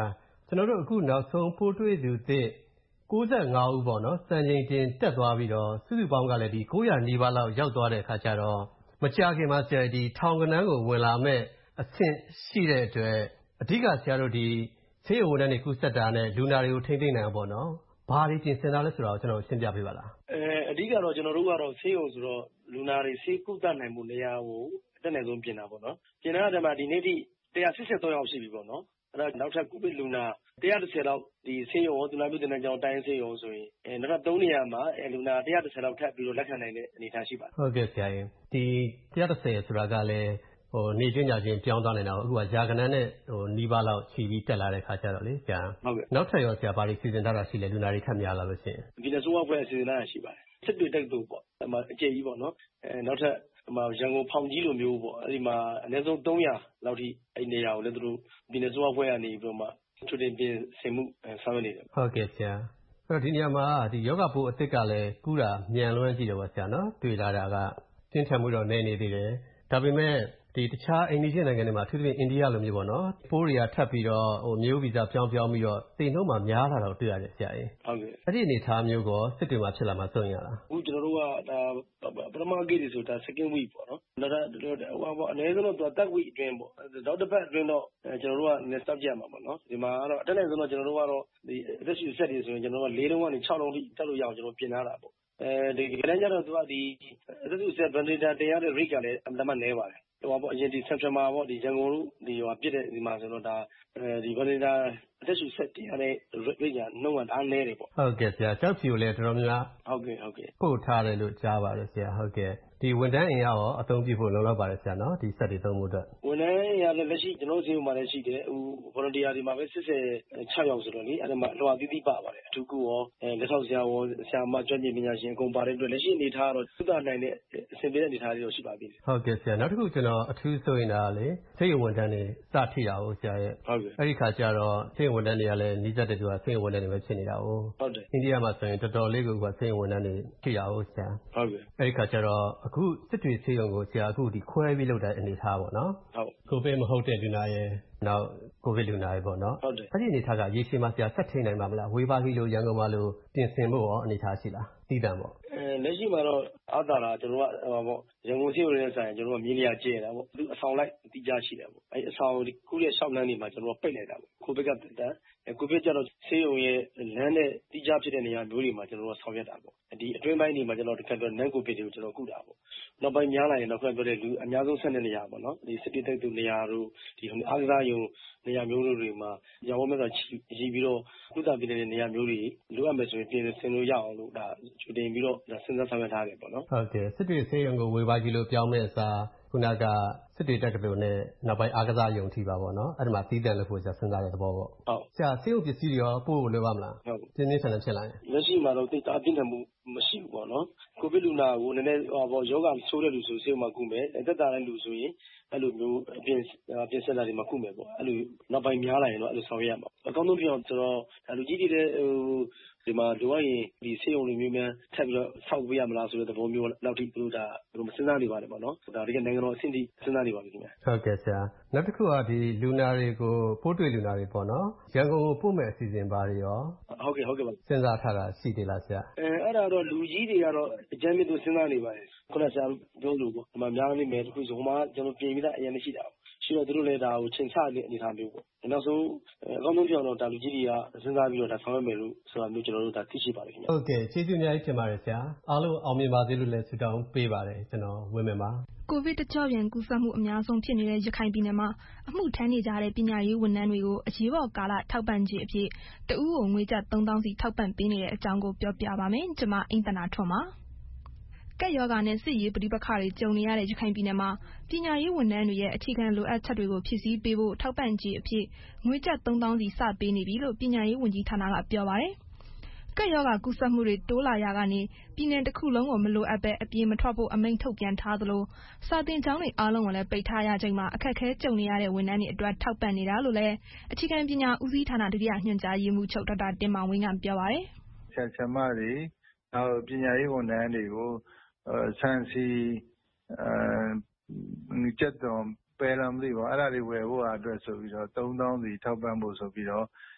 ကျွန်တော်တို့အခုနောက်ဆုံးပိုးတွေ့သူသစ်၉၅ဦးပေါ့နော်စံချိန်တင်တက်သွားပြီးတော့စုစုပေါင်းကလည်းဒီ၉၀၀နီးပါးလောက်ရောက်သွားတဲ့အခါကျတော့မကြာခင်မှာဆရာဒီထောင်ကနန်းကိုဝင်လာမဲ့အဆင့်ရှိတဲ့အတွက်အဓိကဆရာတို့ဒီဆေးရုံဝန်ထမ်းတွေကူးစက်တာနဲ့လူနာတွေကိုထိမ့်သိမ့်နိုင်အောင်ပေါ့နော်ဘာတွေပြင်ဆင်တာလဲဆိုတော့ကျွန်တော်ရှင်းပြပေးပါလားအဲအဓိကတော့ကျွန်တော်တို့ကတော့ဆေးရုံဆိုတော့လူနာတွေဆေးကုသနိုင်မှုနေရာကိုအတက်နိုင်ဆုံးပြင်တာပေါ့နော်ပြင်တာကတည်းကဒီနေ့ထိ၁၈၃ယောက်ရှိပြီပေါ့နော်အဲ့တော့နောက်ထပ်ကိုဗစ်လူနာ၁၁၀လောက်ဒီဆေးရုံကိုသူနာပြုတင်တဲ့ကြောင်းတိုင်းဆေးရုံဆိုရင်အဲနောက်ထပ်၃နေရာမှာအဲလူနာ၁၁၀လောက်ထပ်ပြီးတော့လက်ခံနိုင်တဲ့အနေအထားရှိပါတယ်ဟုတ်ကဲ့ဆရာရင်ဒီ၁၁၀ဆိုတာကလည်းဟိုနေချင်းညချင်းပြောင်းသွားနေတာအခုကဂျာကနန်းနဲ့ဟိုနီးပါးလောက်ခြီးပြီးတက်လာတဲ့ခါကျတော့လေဆရာဟုတ်ကဲ့နောက်ထပ်ရောဆရာဘာတွေစီစဉ်ထားတာရှိလဲလူနာတွေခက်များလာလို့ရှိရင်ဒီနေ့ဆိုးဝါးဖွဲ့စီစဉ်ထားတာရှိပါတယ်စစ်တွေတက်တူပေါ့အမအကျယ်ကြီးပေါ့နော်အဲနောက်ထပ်အမရန်ကုန်ဖောင်ကြီးလိုမျိုးပေါ့အဲ့ဒီမှာအနည်းဆုံး၃ရာလောက်ထိအဲ့နေရာကိုလည်းသူတို့ဒီနေ့ဆိုးဝါးဖွဲ့ကနေပြီးတော့မှထွေတင်ပြင်ဆင်မှုဆောင်ရွက်နေတယ်ဟုတ်ကဲ့ဆရာအဲ့တော့ဒီနေရာမှာဒီယောဂပိုးအသစ်ကလည်းကူးတာမြန်လွန်းကြည့်တယ်ပေါ့ဆရာနော်တွေ့လာတာကပြင်းထန်မှုတော့နည်းနေသေးတယ်ဒါပေမဲ့ဒီတခြားအိန္ဒိယနိုင်ငံတွေမှာအထူးသဖြင့်အိန္ဒိယလိုမျိုးပေါ့နော်ပိုးတွေကထပ်ပြီးတော့ဟိုမျိုးဗီဇပြောင်းပြောင်းပြီးတော့တိမ်နှုံးမှာများလာတော့တွေ့ရတယ်ဆရာကြီးဟုတ်ကဲ့အဲ့ဒီအနေထားမျိုးကောစစ်တွေမှာဖြစ်လာမှာစိုးရင်ရလားအခုကျွန်တော်တို့ကဒါပထမဂိတ်တွေဆိုတာ second week ပေါ့နော်နောက်ဟိုပေါ့အနည်းဆုံးတော့ third week အတွင်းပေါ့နောက်တစ်ပတ်အတွင်းတော့ကျွန်တော်တို့က next step ကြရမှာပေါ့နော်ဒီမှာကတော့အတက်နိုင်ဆုံးတော့ကျွန်တော်တို့ကတော့ဒီအသက်ရှူဆက်တွေဆိုရင်ကျွန်တော်တို့က၄လုံးကနေ၆လုံးထိတက်လို့ရအောင်ကျွန်တော်ပြင်ထားတာပေါ့အဲဒီကနေ့ကျတော့သူကဒီအသက်ရှူဆက် ventilator တင်ရတဲ့ rate ကလည်းအမှန်တမ်းနည်းပါတယ်ဟိုပေါ့အရင်ဒီ central မှာပေါ့ဒီရန်ကုန်တို့ဒီဟိုပြစ်တဲ့ဒီမှာဆိုတော့ဒါအဲဒီ ventilator အသက်ရှူဆက်တင်ရတဲ့ rate ကနှုန်းကအားနည်းတယ်ပေါ့ဟုတ်ကဲ့ဆရာကြောက်ဖြူလည်းတော်တော်များဟုတ်ကဲ့ဟုတ်ကဲ့ပို့ထားတယ်လို့ကြားပါတယ်ဆရာဟုတ်ကဲ့ဒီဝန်ထမ်းအင်အားရောအသုံးပြုဖို့လုံလောက်ပါတယ်ဆရာနော်ဒီစက်တွေသုံးဖို့အတွက်ဝန်ထမ်းအင်အားလည်းလက်ရှိကျွန်တော်တို့စီမှာလည်းရှိတယ်ဟို volunteer တွေမှာပဲ၈၆ယောက်ဆိုတော့လေအဲ့ဒါမှလောအသီးသီးပါပါတယ်အထူးကူရောအဲလက်ထောက်ဆရာရောဆရာမကျွမ်းကျင်ပညာရှင်အကုန်ပါတဲ့အတွက်လက်ရှိအနေထားတော့သုတနိုင်တဲ့အဆင်ပြေတဲ့အနေထားလေးတော့ရှိပါသေးတယ်ဟုတ်ကဲ့ဆရာနောက်တစ်ခုကျွန်တော်အထူးဆိုရင်ဒါလေဆေးရုံဝန်ထမ်းတွေစထိတာဟုတ်ဆရာရဲ့ဟုတ်ကဲ့အဲ့ဒီခါကျတော့ဆေးရုံဝန်ထမ်းတွေကလည်းနီးစပ်တဲ့သူကဆေးရုံဝန်ထမ်းတွေပဲဖြစ်နေတာဟုတ်ဟုတ်တယ်အိန္ဒိယမှာဆိုရင်တော်တော်လေးကိုကဆေးရုံဝန်ထမ်းတွေထိရဟုတ်ဆရာဟုတ်ကဲ့အဲ့ဒီခါကျတော့အခုစစ်တွေဆေးရုံကိုဆရာအခုဒီခွဲပြီးလုပ်တဲ့အနေထားပေါ့နော်ဟုတ်ကိုဗစ်မဟုတ်တဲ့လူနာရဲ့နောက်ကိုဗစ်လူနာရဲ့ပေါ့နော်ဟုတ်တယ်အဲ့ဒီအနေထားကရေရှည်မှာဆရာဆက်ထိန်နိုင်ပါမလားဝေဘာဂီလိုရန်ကုန်မှာလိုပြင်ဆင်ဖို့ရောအနေထားရှိလားသိတံပေါ့အဲလက်ရှိမှာတော့အားတာလားကျွန်တော်ကဟိုပေါ့ရန်ကုန်ဆေးရုံနဲ့ဆိုင်ကျွန်တော်ကမြေနေရာကျဲတာပေါ့သူအဆောင်လိုက်အတိအကျရှိတယ်ပေါ့အဲအဆောင်ခုရဲ့ရှောက်လန်းနေမှာကျွန်တော်ပိတ်လိုက်တာပေါ့ကိုဗစ်ကတန်ကိုဗစ်ကျတော့ဆေးရုံရဲ့လမ်းနဲ့တိကျဖြစ်တဲ့နေရာမျိုးတွေမှာကျွန်တော်ကဆောင်ရွက်တာပေါ့ဒီအတွင်းပိုင်းတွေမှာကျွန်တော်တခါပြောနန်ကိုဗစ်တွေကိုကျွန်တော်ကုတာပေါ့နောက်ပိုင်းများလာရင်တော့ခက်ပြောတဲ့လူအများဆုံးဆက်တဲ့နေရာပေါ့နော်ဒီစစ်တေးတိုက်သူနေရာတို့ဒီအားကစားယုံနေရာမျိုးတွေမှာရောင်းဝယ်မဲ့ဆိုကြီးပြီးတော့ကုသပေးတဲ့နေရာမျိုးတွေလိုအပ်မယ်ဆိုရင်ပြင်ဆင်လို့ရအောင်လို့ဒါchủတင်ပြီးတော့စဉ်းစားဆောင်ရွက်ထားတယ်ပေါ့နော်ဟုတ်ကဲ့စစ်တွေဆေးရုံကိုဝေဘာကြီးလိုပြောင်းမဲ့အစားခုနကစစ်တွေတက်ကလို့နဲ့နောက်ပိုင်းအားကစားယုံထိပါပေါ့နော်အဲ့ဒီမှာသီးသန့်လို့ဖို့ဆရာစဉ်းစားတဲ့သဘောပေါ့ဟုတ်ဆရာဆေးရုံပစ္စည်းတွေရောပို့လို့လွယ်ပါမလားဟုတ်ပြင်းပြင်းထန်ထန်ဖြစ်လာရင်လက်ရှိမှာတော့တိတ်တာပြင်းထန်မှုမရှိဘူးပေါ့နော်ကိုဗစ်လူနာကိုနည်းနည်းဟောပေါ့ယောဂဆိုးတဲ့လူဆိုဆေးရုံမှာကုမယ်သက်သာတဲ့လူဆိုရင်အဲ့လိုမျိုးအပြင်ပြင်ဆက်လာတွေမှာကုမယ်ပေါ့အဲ့လိုနောက်ပိုင်းများလာရင်တော့အဲ့လိုဆောင်ရွက်ရမှာအကောင်းဆုံးပြောင်းဆိုတော့လူကြီးတွေလည်းဟိုဒီမှာလိုအပ်ရင်ဒီဆေးရုံတွေမျိုးများထပ်ပြီးတော့ဆောက်ပေးရမလားဆိုတဲ့သဘောမျိုးလောက်ထိသူတို့ဒါဘယ်လိုမစဉ်းစားနေပါနဲ့ပေါ့နော်ဒါတကယ်နိုင်ငံတော်အဆင့်ထိစဉ်းစားနေပါပြီခင်ဗျဟုတ်ကဲ့ဆရာနောက်တစ်ခုကဒီလူနာတွေကိုပိုးတွေ့လူနာတွေပေါ့နော်ရန်ကုန်ကိုပို့မဲ့အစီအစဉ်ပါတွေရောဟုတ်ကဲ့ဟုတ်ကဲ့ပါစဉ်းစားထားတာရှိသေးလားဆရာအဲအဲ့ဒါတော့လူကြီးတွေကတော့အကြမ်းမြင့်သူစဉ်းစားနေပါတယ်ခုနဆရာပြောလို့ပေါ့ဒီမှာများနေမယ်တခုဆိုဟိုမှာကျွန်တော်ပြင်ပြီးသားအရင်မရှိတာရှိတော့သူတို့လည်းဒါကိုချိန်ဆတဲ့အနေအထားမျိုးပေါ့နောက်ဆုံးအကောင်းဆုံးပြောတော့ဒါလူကြီးတွေကစဉ်းစားပြီးတော့ဒါဆောင်ရွက်မယ်လို့ဆိုတာမျိုးကျွန်တော်တို့ဒါသိရှိပါတယ်ခင်ဗျဟုတ်ကဲ့ကျေးဇူးအများကြီးတင်ပါတယ်ဆရာအားလုံးအောင်မြင်ပါစေလို့လည်းဆုတောင်းပေးပါတယ်ကျွန်တော်ဝင်းမယ်ပါကိုဗစ်တကျော့ပြန်ကူးစက်မှုအများဆုံးဖြစ်နေတဲ့ရခိုင်ပြည်နယ်မှာအမှုထမ်းနေကြတဲ့ပညာရေးဝန်ထမ်းတွေကိုအရေးပေါ်ကာလထောက်ပံ့ခြင်းအဖြစ်တဦးကိုငွေကျပ်သုံးသောင်းစီထောက်ပံ့ပေးနေတဲ့အကြောင်းကိုပြောပြပါမယ်။ကျွန်မအိမ့်သနာထွန်းပါ။ကပ်ရောဂါနဲ့စစ်ရေးပဋိပက္ခတွေကြုံနေရတဲ့ရခိုင်ပြည်နယ်မှာပညာရေးဝန်ထမ်းတွေရဲ့အခြေခံလိုအပ်ချက်တွေကိုဖြည့်ဆည်းပေးဖို့ထောက်ပံ့ကြေးအဖြစ်ငွေကျပ်သုံးသောင်းစီစပေးနေပြီလို့ပညာရေးဝန်ကြီးဌာနကပြောပါတယ်။ကပ်ရောဂါကူးစက်မှုတွေတိုးလာရာကနေပြည်နယ်တစ်ခုလုံးကိုမလိုအပ်ပဲအပြင်မထွက်ဖို့အမိန့်ထုတ်ပြန်ထားသလိုစာသင်ကျောင်းတွေအားလုံးကိုလည်းပိတ်ထားရချိန်မှာအခက်အခဲကြုံနေရတဲ့ဝန်ထမ်းတွေအတွက်ထောက်ပံ့နေတာလို့လည်းအခြေခံပညာဦးစီးဌာနဒုတိယညွှန်ကြားရေးမှူးချုပ်ဒေါက်တာတင်မောင်ဝင်းကပြောပါတယ်။ဆရာဆရာမတွေနောက်ပညာရေးဝန်ထမ်းတွေကိုဆန်စီအဲကြက်သွန်ပဲလာမသိပါအဲ့ဒါတွေဝယ်ဖို့အတွက်ဆိုပြီးတော့သုံးသောင်းစီထောက်ပံ့ဖို့ဆိုပြီးတော့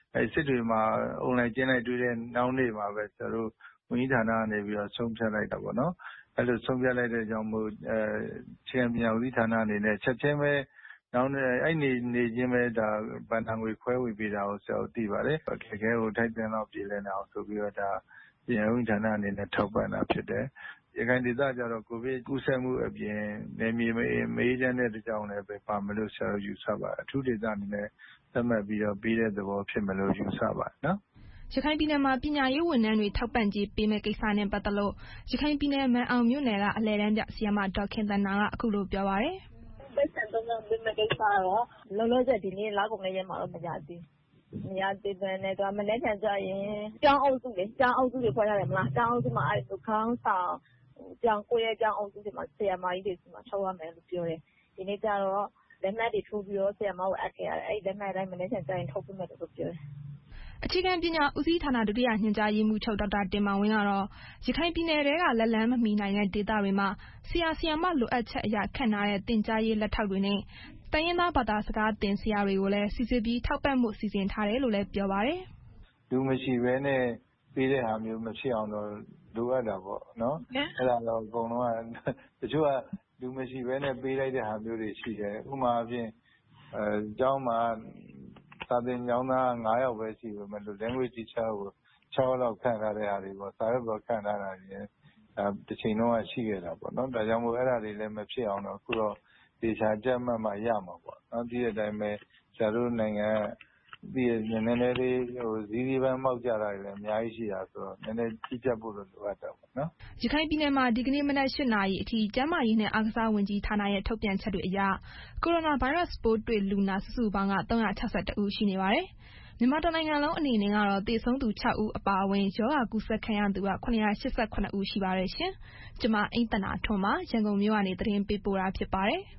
အဲစစ်တွေမှာအုံလိုက်ကျင်းလိုက်တွေ့တဲ့နောက်နေ့မှာပဲကျွန်တော်တို့ဝန်ကြီးဌာနကနေပြီးတော့ဆုံးဖြတ်လိုက်တာပေါ့နော်အဲလိုဆုံးဖြတ်လိုက်တဲ့ကြောင့်မို့အဲချင်းပညာဦးစီးဌာနအနေနဲ့ချက်ချင်းပဲနောက်နေ့အဲ့နေနေချင်းပဲဒါဗန်တန်ငွေခွဲဝေပေးတာကိုဆရာတို့သိပါတယ်အခက်အခဲကိုထိုက်တန်တော့ပြည်လဲနေအောင်ဆိုပြီးတော့ဒါပညာဦးဌာနအနေနဲ့ထောက်ပံ့တာဖြစ်တယ်ရခိုင်ဒေသကျတော့ကိုဗစ်ကူးစက်မှုအပြင်နေမြေမေးချမ်းတဲ့ကြောင့်လည်းပဲပါမလို့ဆရာတို့ယူဆပါအထူးဒေသအနေနဲ့သတ်မှတ်ပြီးတော့ပြီးတဲ့သဘောဖြစ်မလို့ယူဆပါနော်ရခိုင်ပြည်နယ်မှာပညာရေးဝန်ထမ်းတွေထောက်ပံ့ကြေးပေးမဲ့ကိစ္စနဲ့ပတ်သက်လို့ရခိုင်ပြည်နယ်မန်အောင်မြို့နယ်ကအလဲတန်းပြဆီယမဒေါက်ခင်တနာကအခုလိုပြောပါတယ်။ပတ်စံတော့ပေးမဲ့ကိစ္စတော့လုံးလုံးချက်ဒီနေ့လောက်ကုန်လေးရမှာတော့မရသေးဘူး။မရသေးတဲ့နဲ့တော့မနေ့ကကြရင်ကျောင်းအုပ်စုလေကျောင်းအုပ်စုတွေခေါ်ရတယ်မလားကျောင်းအုပ်စုမှာအဲ့လိုခေါင်းဆောင်ကျောင်းကိုရကျောင်းအုပ်စုတွေမှာဆီယမကြီးတွေဆီမှာထောက်ရမယ်လို့ပြောတယ်။ဒီနေ့ကျတော့လက်မှတ်တွေထိုးပြီးတော့ဆီယမကိုအပ်ခဲ့ရတယ်အဲ့လက်မှတ်တိုင်းမနေ့ကကြရင်ထုတ်ပေးမယ်လို့ပြောတယ်။အခြေခံပညာဦးစီးဌာနဒုတိယညွှန်ကြားရေးမှူးချုပ်ဒေါက်တာတင်မောင်ဝင်းကတော့ရခိုင်ပြည်နယ်ထဲကလက်လန်းမမီနိုင်တဲ့ဒေသတွေမှာဆရာဆရာမလိုအပ်ချက်အရခန့်ထားတဲ့တင်ကြားရေးလက်ထောက်တွေနဲ့တိုင်းရင်းသားဘာသာစကားသင်ဆရာတွေကိုလည်းစီစစ်ပြီးထောက်ပံ့မှုစီစဉ်ထားတယ်လို့လည်းပြောပါတယ်။လူမရှိဘဲနဲ့ပေးတဲ့ဟာမျိုးမဖြစ်အောင်တော့လိုအပ်တာပေါ့နော်။အဲ့ဒါတော့အကုန်လုံးကတချို့ကလူမရှိဘဲနဲ့ပေးလိုက်တဲ့ဟာမျိုးတွေရှိတယ်။ဥပမာအဖြစ်အဲကျောင်းမှာစာသင်ကျောင်းသား၅ယောက်ပဲရှိပေမဲ့လို့ language teacher ကို၆ယောက်လောက်ခန့်ထားတဲ့ဟာတွေပေါ့စာရွက်ပေါ်ခန့်ထားတာတွေအဲတစ်ချိန်လုံးကရှိခဲ့တာပေါ့နော်ဒါကြောင့်မို့အဲ့ဒါတွေလည်းမဖြစ်အောင်တော့အခုတော့ဒေချာကြက်မှတ်မှရမှာပေါ့နော်ဒီတဲ့အတိုင်းပဲဆရာတို့နိုင်ငံဒီနည်းနည်းလေးဟိုဇီးဇီးပန်းမောက်ကြတာတွေလည်းအများကြီးရှိတာဆိုတော့နည်းနည်းကြည့်ချက်ဖို့လိုအပ်တာပေါ့နော်ရခိုင်ပြည်နယ်မှာဒီကနေ့မနက်၈နာရီအထိကျန်းမာရေးနဲ့အားကစားဝန်ကြီးဌာနရဲ့ထုတ်ပြန်ချက်တွေအရကိုရိုနာဗိုင်းရပ်စ်ပိုးတွေ့လူနာစုစုပေါင်းက၃၆၁ဦးရှိနေပါတယ်။မြန်မာတိုင်းနိုင်ငံလုံးအနေနဲ့ကတော့သေဆုံးသူ၆ဦးအပါအဝင်ရောဂါကူးစက်ခံရသူက၇၈၈ဦးရှိပါတယ်ရှင်။ကျွန်မအိမ့်သန္တာထွန်းပါရန်ကုန်မြို့ကနေသတင်းပေးပို့တာဖြစ်ပါတယ်။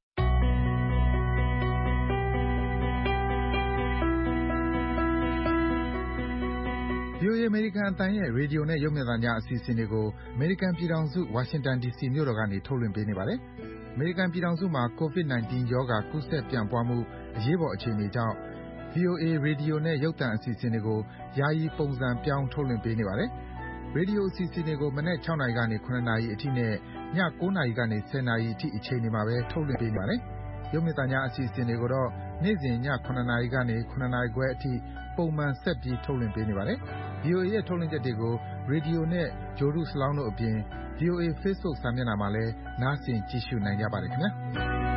ဗွီအိုအေအမေရိကန်အသံရဲ့ရေဒီယိုနဲ့ရုပ်မြင်သံကြားအစီအစဉ်တွေကိုအမေရိကန်ပြည်ထောင်စုဝါရှင်တန်ဒီစီမြို့တော်ကနေထုတ်လွှင့်ပေးနေပါတယ်။အမေရိကန်ပြည်ထောင်စုမှာ ကိုဗစ် ၁၉ ရောဂါကူးစက်ပြန့်ပွားမှုအရေးပေါ်အခြေအနေကြောင့် ဗွီအိုအေရေဒီယိုနဲ့ရုပ်သံအစီအစဉ်တွေကိုယာယီပုံစံပြောင်းထုတ်လွှင့်ပေးနေပါတယ်။ရေဒီယိုအစီအစဉ်တွေကိုမနက်၆နာရီကနေ၇နာရီအထိနဲ့ည၉နာရီကနေ၁၀နာရီအထိအချိန်တွေမှာပဲထုတ်လွှင့်ပေးနေပါတယ်။ရုပ်မြင်သံကြားအစီအစဉ်တွေကိုတော့နေ့စဉ်ည၇နာရီကနေ၇နာရီခွဲအထိပုံမှန်ဆက်ပြီးထုတ်လွှင့်ပေးနေပါတယ်။ ဗွီအိုအေရဲ့ထုတ်လွှင့်ချက်တွေကိုရေဒီယိုနဲ့ဂြိုလ်တုစလောင်းတို့အပြင် ဗွီအိုအေ Facebook စာမျက်နှာမှာလည်းနားဆင်ကြည့်ရှုနိုင်ကြပါတယ်ခင်ဗျာ။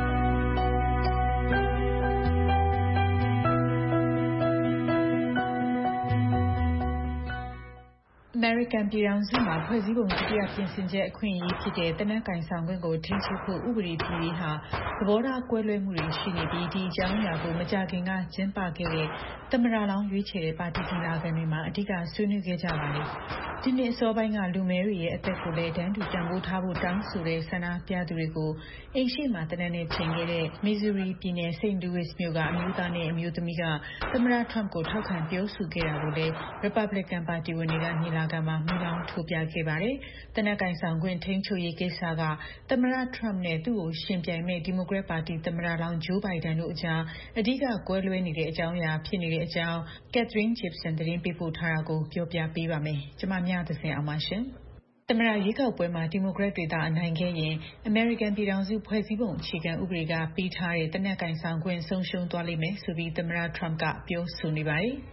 အမေရိကန်ပြည်ထောင်စုမှာဖွဲ့စည်းပုံဒုတိယပြင်ဆင်ချက်အခွင့်အရေးဖြစ်တဲ့သေနတ်ကိုင်ဆောင်ခွင့်ကိုထိန်းချုပ်ဖို့ဥပဒေပြုရေးဟာသဘောထားကွဲလွဲမှုတွေရှိနေပြီးဒီအကြောင်းအရာကိုမကြာခင်ကကျင်းပခဲ့တဲ့သမ္မတလောင်းရွေးချယ်တဲ့ပါတီကြီးလာခံတွေမှာအဓိကဆွေးနွေးခဲ့ကြပါတယ်။ဒီနေ့အစောပိုင်းကလူမဲတွေရဲ့အသက်ကိုလည်းတန်းတူတန်ဖိုးထားဖို့တောင်းဆိုတဲ့ဆန္ဒပြသူတွေကိုအိမ်ရှိမှာတနက်နေ့ချိန်ခဲ့တဲ့မီဇူရီပြည်နယ်စိန့်လူးဝစ်မြို့ကအမျိုးသားနဲ့အမျိုးသမီးကသမ္မတထရမ့်ကိုထောက်ခံပြောဆိုခဲ့တာကိုလည်းရီပတ်ဘလစ်ကန်ပါတီဝင်တွေကညီလာခံမှာမိလောင်းထိုးပြခဲ့ပါတယ်။တနက်ကင်ဆောင်ခွင့်ထိန်းချုပ်ရေးကိစ္စကသမ္မတထရမ့်နဲ့သူ့ကိုရှင်ပြိုင်မဲ့ဒီမိုကရက်ပါတီသမ္မတလောင်းဂျိုးဘိုင်ဒန်တို့အကြားအဓိကကွဲလွဲနေတဲ့အကြောင်းအရာဖြစ်နေတဲ့အကြောင်း Catherine Gibson သတင်းပေးပို့ထားတာကိုပြောပြပေးပါမယ်။ကျွန်မမြသဇင်အောင်ပါရှင်။သမ္မတရွေးကောက်ပွဲမှာဒီမိုကရက်တွေသာအနိုင်ခဲ့ရင်အမေရိကန်ပြည်ထောင်စုဖွဲ့စည်းပုံအခြေခံဥပဒေကပေးထားတဲ့တနက်ကင်ဆောင်ခွင့်ဆုံးရှုံးသွားလိမ့်မယ်ဆိုပြီးသမ္မတထရမ့်ကပြောဆိုနေပါတယ်။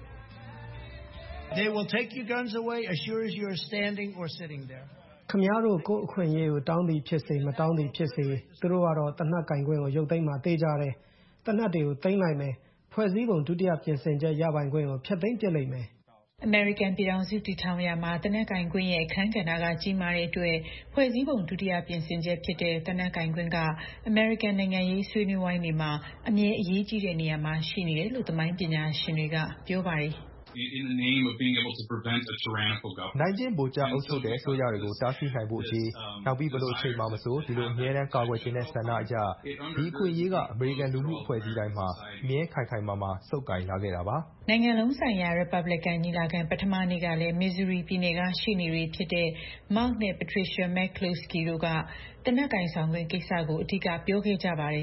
They will take your guns away as sure as you're standing or sitting there. ခင်ဗျားတို့ကိုယ့်အခွင့်အရေးကိုတောင်းသည်ဖြစ်စေမတောင်းသည်ဖြစ်စေသူတို့ကတော့တနက်ကင်ခွင့်ကိုရုပ်သိမ်းမှတေးကြတယ်။တနက်တွေကိုသိမ်းလိုက်မယ်။ဖွဲ့စည်းပုံဒုတိယပြင်ဆင်ချက်ရပိုင်ခွင့်ကိုဖျက်သိမ်းပစ်လိုက်မယ်။အမေရိကန်ပြည်ထောင်စုတည်ထောင်ရာမှာတနက်ကင်ခွင့်ရဲ့အခန်းကဏ္ဍကကြီးမားတဲ့အတွက်ဖွဲ့စည်းပုံဒုတိယပြင်ဆင်ချက်ဖြစ်တဲ့တနက်ကင်ခွင့်ကအမေရိကန်နိုင်ငံရေးဆွေးနွေးဝိုင်းတွေမှာအမြဲအရေးကြီးတဲ့နေရာမှာရှိနေတယ်လို့သမိုင်းပညာရှင်တွေကပြောပါတယ်။ In the name of being able to prevent a tyrannical government. နိုင်ကျင့်ဗိုလ်ကျအုပ်ချုပ်တဲ့အစိုးရတွေကိုတားဆီးနိုင်ဖို့အရေးနောက်ပြီးဘလို့အချိန်မှမဆိုဒီလိုအမြဲတမ်းကာကွယ်ခြင်းနဲ့ဆန္ဒအရဒီအခွင့်အရေးကအမေရိကန်လူမှုအဖွဲ့အစည်းတိုင်းမှာအမြဲခိုင်ခိုင်မာမာစုပ်ကိုင်လာခဲ့တာပါ။နိုင်ငံလုံးဆိုင်ရာ Republican ညီလာခံပထမနေ့ကလည်း Missouri ပြည်နယ်ကရှေ့နေတွေဖြစ်တဲ့ Mark နဲ့ Patricia McCloskey တို့ကတနက်ကင်ဆောင်ခွင့်ကိစ္စကိုအဓိကပြောခဲ့ကြပါတယ်။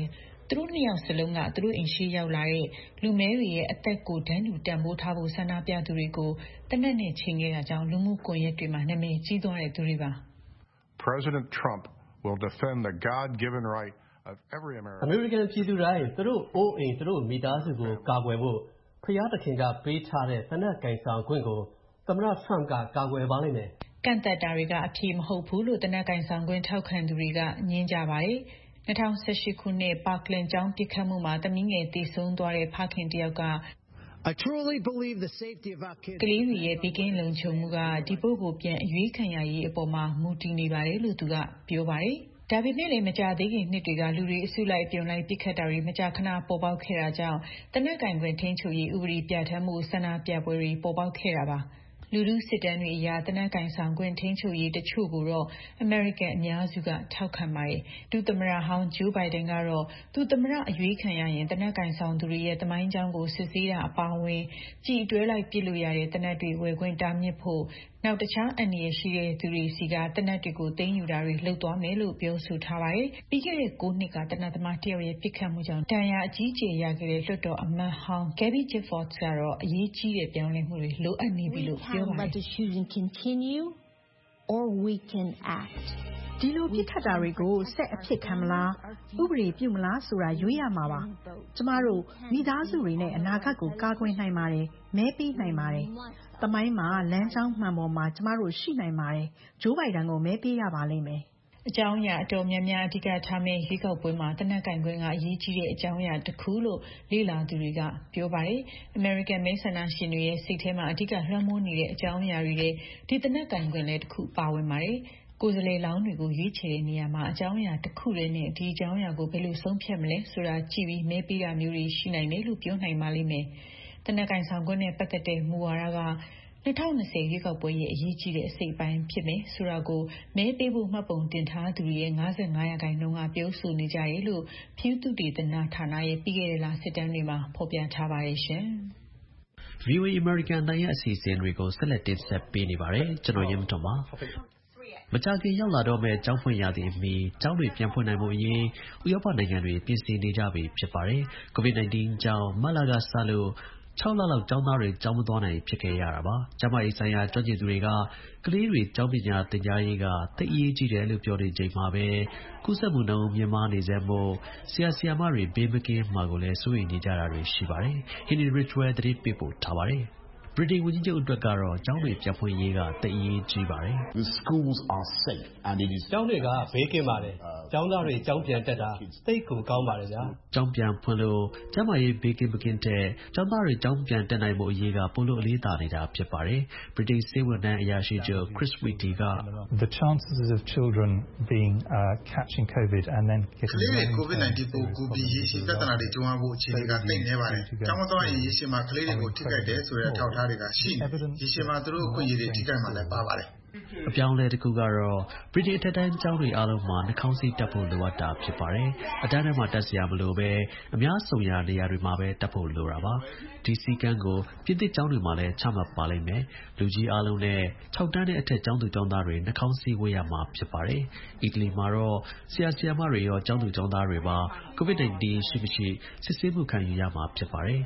သူတို့နှစ်ယောက်စလုံးကသူတို့အိမ်ရှိရောက်လာတဲ့လူမဲတွေရဲ့အသက်ကိုတန်းတူတန်ဖိုးထားဖို့ဆန္ဒပြသူတွေကိုတနက်နဲ့ချိန်ခဲ့တာကြောင့်လူမှုကွန်ရက်တွေမှာနာမည်ကြီးသွားတဲ့သူတွေပါ President Trump will defend the God-given right of every American. အမေရိကန်ပြည်သူတိုင်းသူတို့အိုးအိမ်သူတို့မိသားစုကိုကာကွယ်ဖို့ဖျားသခင်ကပေးထားတဲ့သနက်ကင်ဆောင်ခွင့်ကိုသမ္မတ Trump ကကာကွယ်ပါလိမ့်မယ်ကန့်သက်တာတွေကအပြည့်မဟုတ်ဘူးလို့သနက်ကင်ဆောင်ခွင့်ထောက်ခံသူတွေကညင်းကြပါတယ်၂၀၁၈ခုနှစ်ပါကလင်ကျောင်းပစ်ခတ်မှုမှာသမီးငယ်တည်ဆုံးသွားတဲ့ဖခင်တယောက်က I truly believe the safety of our kids ကလေးတွေရဲ့ဘေးကင်းလုံခြုံမှုကဒီပုဂ္ဂိုလ်ပြန်အရွေးခံရရေးအပေါ်မှာမူတည်နေပါတယ်လို့သူကပြောပါတယ်ဒါပေမဲ့လည်းမကြသေးခင်နှစ်တွေကလူတွေအစုလိုက်ပြုံလိုက်ပြစ်ခတ်တာတွေမကြာခဏပေါ်ပေါက်ခဲ့တာကြောင့်တနက်ကင်ခွင့်ထိန်းချုပ်ရေးဥပဒေပြဋ္ဌာန်းမှုဆန္ဒပြပွဲတွေပေါ်ပေါက်ခဲ့တာပါလူလူစစ်တမ်းတွေအရတနက်ကင်ဆောင်ခွင့်ထိန်းချုပ်ရေးတချို့ကိုတော့အမေရိကန်အများစုကထောက်ခံပါတယ်။ဒုသမ္မတဟောင်းဂျိုးဘိုင်ဒန်ကတော့သူသမ္မတအရွေးခံရရင်တနက်ကင်ဆောင်သူတွေရဲ့သမိုင်းကြောင်းကိုစစ်ဆေးတာအပါအဝင်ကြည်တွဲလိုက်ပြစ်လို့ရတဲ့တနက်တွေဝယ်ခွင့်တားမြစ်ဖို့နောက်တခြားအန္တရာယ်ရှိတဲ့သူတွေစီကတနက်တွေကိုသိမ်းယူတာတွေလုပ်သွားမယ်လို့ပြောဆိုထားပါတယ်။ပြီးခဲ့တဲ့၉နှစ်ကတနက်သမားတယောက်ရဲ့ပြစ်ခတ်မှုကြောင့်တန်ရာအကြီးကျယ်ရခဲ့တဲ့လွှတ်တော်အမတ်ဟောင်း Gabby Giffords ကတော့အရေးကြီးတဲ့ပြောင်းလဲမှုတွေလိုအပ်နေပြီလို့ပြောပါတယ်။ Choosing continue or we can act ဒီလိုပြစ်ခတ်တာတွေကိုဆက်အဖြစ်ခံမလားဥပဒေပြုမလားဆိုတာရွေးရမှာပါကျမတို့မိသားစုတွေနဲ့အနာဂတ်ကိုကာကွယ်နိုင်ပါတယ်မဲပေးနိုင်ပါတယ်သမိုင်းမှာလမ်းကြောင်းမှန်ပေါ်မှာကျမတို့ရှိနိုင်ပါတယ်ဂျိုးဘိုင်ဒန်ကိုမဲပေးရပါလိမ့်မယ်အကြောင်းအရာအတော်များများအဓိကထားမဲ့ရွေးကောက်ပွဲမှာတနက်ကင်ခွင့်ကအရေးကြီးတဲ့အကြောင်းအရာတစ်ခုလို့လေ့လာသူတွေကပြောပါတယ်။ American မဲဆန္ဒရှင်တွေရဲ့စိတ်ထဲမှာအဓိကလွှမ်းမိုးနေတဲ့အကြောင်းအရာတွေတွေဒီတနက်ကင်ခွင့်လည်းတစ်ခုပါဝင်ပါတယ်။ကိုယ်စားလှယ်လောင်းတွေကိုရွေးချယ်တဲ့နေရာမှာအကြောင်းအရာတစ်ခုတည်းနဲ့ဒီအကြောင်းအရာကိုဘယ်လိုဆုံးဖြတ်မလဲဆိုတာကြည့်ပြီးမဲပေးတာမျိုးတွေရှိနိုင်တယ်လို့ပြောနိုင်ပါလိမ့်မယ်။တနက်ကင်ဆောင်ခွင့်နဲ့ပတ်သက်တဲ့မူဝါဒက၂၀၂၀ရွေးကောက်ပွဲရဲ့အရေးကြီးတဲ့အစိတ်ပိုင်းဖြစ်မယ်ဆိုတာကိုမဲပေးဖို့မှတ်ပုံတင်ထားသူတွေရဲ့၅၅ရာခိုင်နှုန်းကပြောဆိုနေကြတယ်လို့ Pew သုတေသနဌာနရဲ့ပြီးခဲ့တဲ့လစစ်တမ်းတွေမှာဖော်ပြထားပါတယ်ရှင်။ ဗွီအိုအေ American အသံရဲ့အစီအစဉ်တွေကိုဆက်လက်တင်ဆက်ပေးနေပါတယ်ကျွန်တော်ရဲမထွန်းပါမကြာခင်ရောက်လာတော့မဲ့ကျောင်းဖွင့်ရသည့်အမီကျောင်းတွေပြန်ဖွင့်နိုင်မှုအရေးဥရောပနိုင်ငံတွေပြင်ဆင်နေကြပြီဖြစ်ပါတယ်။ ကိုဗစ် ၁၉ ကြောင့်မတ်လကစလို့၆လလောက်ကျောင်းသားတွေကျောင်းမသွားနိုင်ဖြစ်ခဲ့ရတာပါ။ကျန်းမာရေးဆိုင်ရာကျွမ်းကျင်သူတွေကကလေးတွေကျောင်းပညာသင်ကြားရေးကသိအရေးကြီးတယ်လို့ပြောနေချိန်မှာပဲကူးစက်မှုနှုန်းမြင့်မားနေစေမို့ဆရာဆရာမတွေဘေးမကင်းမှာကိုလည်းစိုးရိမ်နေကြတာတွေရှိပါတယ်။ Henry Ridgwell သတင်းပေးပို့ထားပါတယ်။ဗြိတိန်ဝန်ကြီးချုပ်အတွက်ကတော့ကျောင်းတွေပြန်ဖွင့်ရေးကသိအရေးကြီးပါတယ်။ The schools are safe and it is ကျောင်းတွေကဘေးကင်းပါတယ်ကျောင်းသားတွေကျောင်းပြန်တက်တာသိကိုကောင်းပါတယ်ဗျာကျောင်းပြန်ဖွင့်လို့ကျန်းမာရေးဘေးကင်းမကင်းတဲ့ကျောင်းသားတွေကျောင်းပြန်တက်နိုင်မှုအရေးကပိုလို့အလေးသာနေတာဖြစ်ပါတယ်ဗြိတိန်ဆေးဝန်ထမ်းအရာရှိချုပ် Chris Whitty က The chances of children being uh, catching COVID and then getting ကလေးတွေ COVID ၁၉ ပိုးကူးပြီးရေရှည်ပြဿနာတွေကြုံရဖို့အခြေအနေကသိနေပါတယ်ကျောင်းမသွားရင်ရေရှည်မှာကလေးတွေကိုထိခိုက်တယ်ဆိုတဲ့အထောက်အထားတွေကရှိနေရေရှည်မှာသူတို့အခွင့်အရေးတွေထိခိုက်မှာလည်းပါပါတယ်အပြောင်းလဲတစ်ခုကတော့ဗြိတိန်အထက်တန်းကျောင်းတွေအားလုံးမှာနှာခေါင်းစည်းတပ်ဖို့လိုအပ်တာဖြစ်ပါတယ်အတန်းထဲမှာတက်စရာမလိုပဲအများဆုံးရာနေရာတွေမှာပဲတက်ဖို့လိုတာပါဒီစည်းကမ်းကိုပြည်သစ်ကျောင်းတွေမှာလည်းချမှတ်ပါလိမ့်မယ်လူကြီးအားလုံးနဲ့၆တန်းနဲ့အထက်ကျောင်းသူကျောင်းသားတွေနှာခေါင်းစည်းဝတ်ရမှာဖြစ်ပါတယ်အီတလီမှာတော့ဆရာဆရာမတွေရောကျောင်းသူကျောင်းသားတွေပါ COVID ၁၉ ရှိမရှိစစ်ဆေးမှုခံယူရမှာဖြစ်ပါတယ်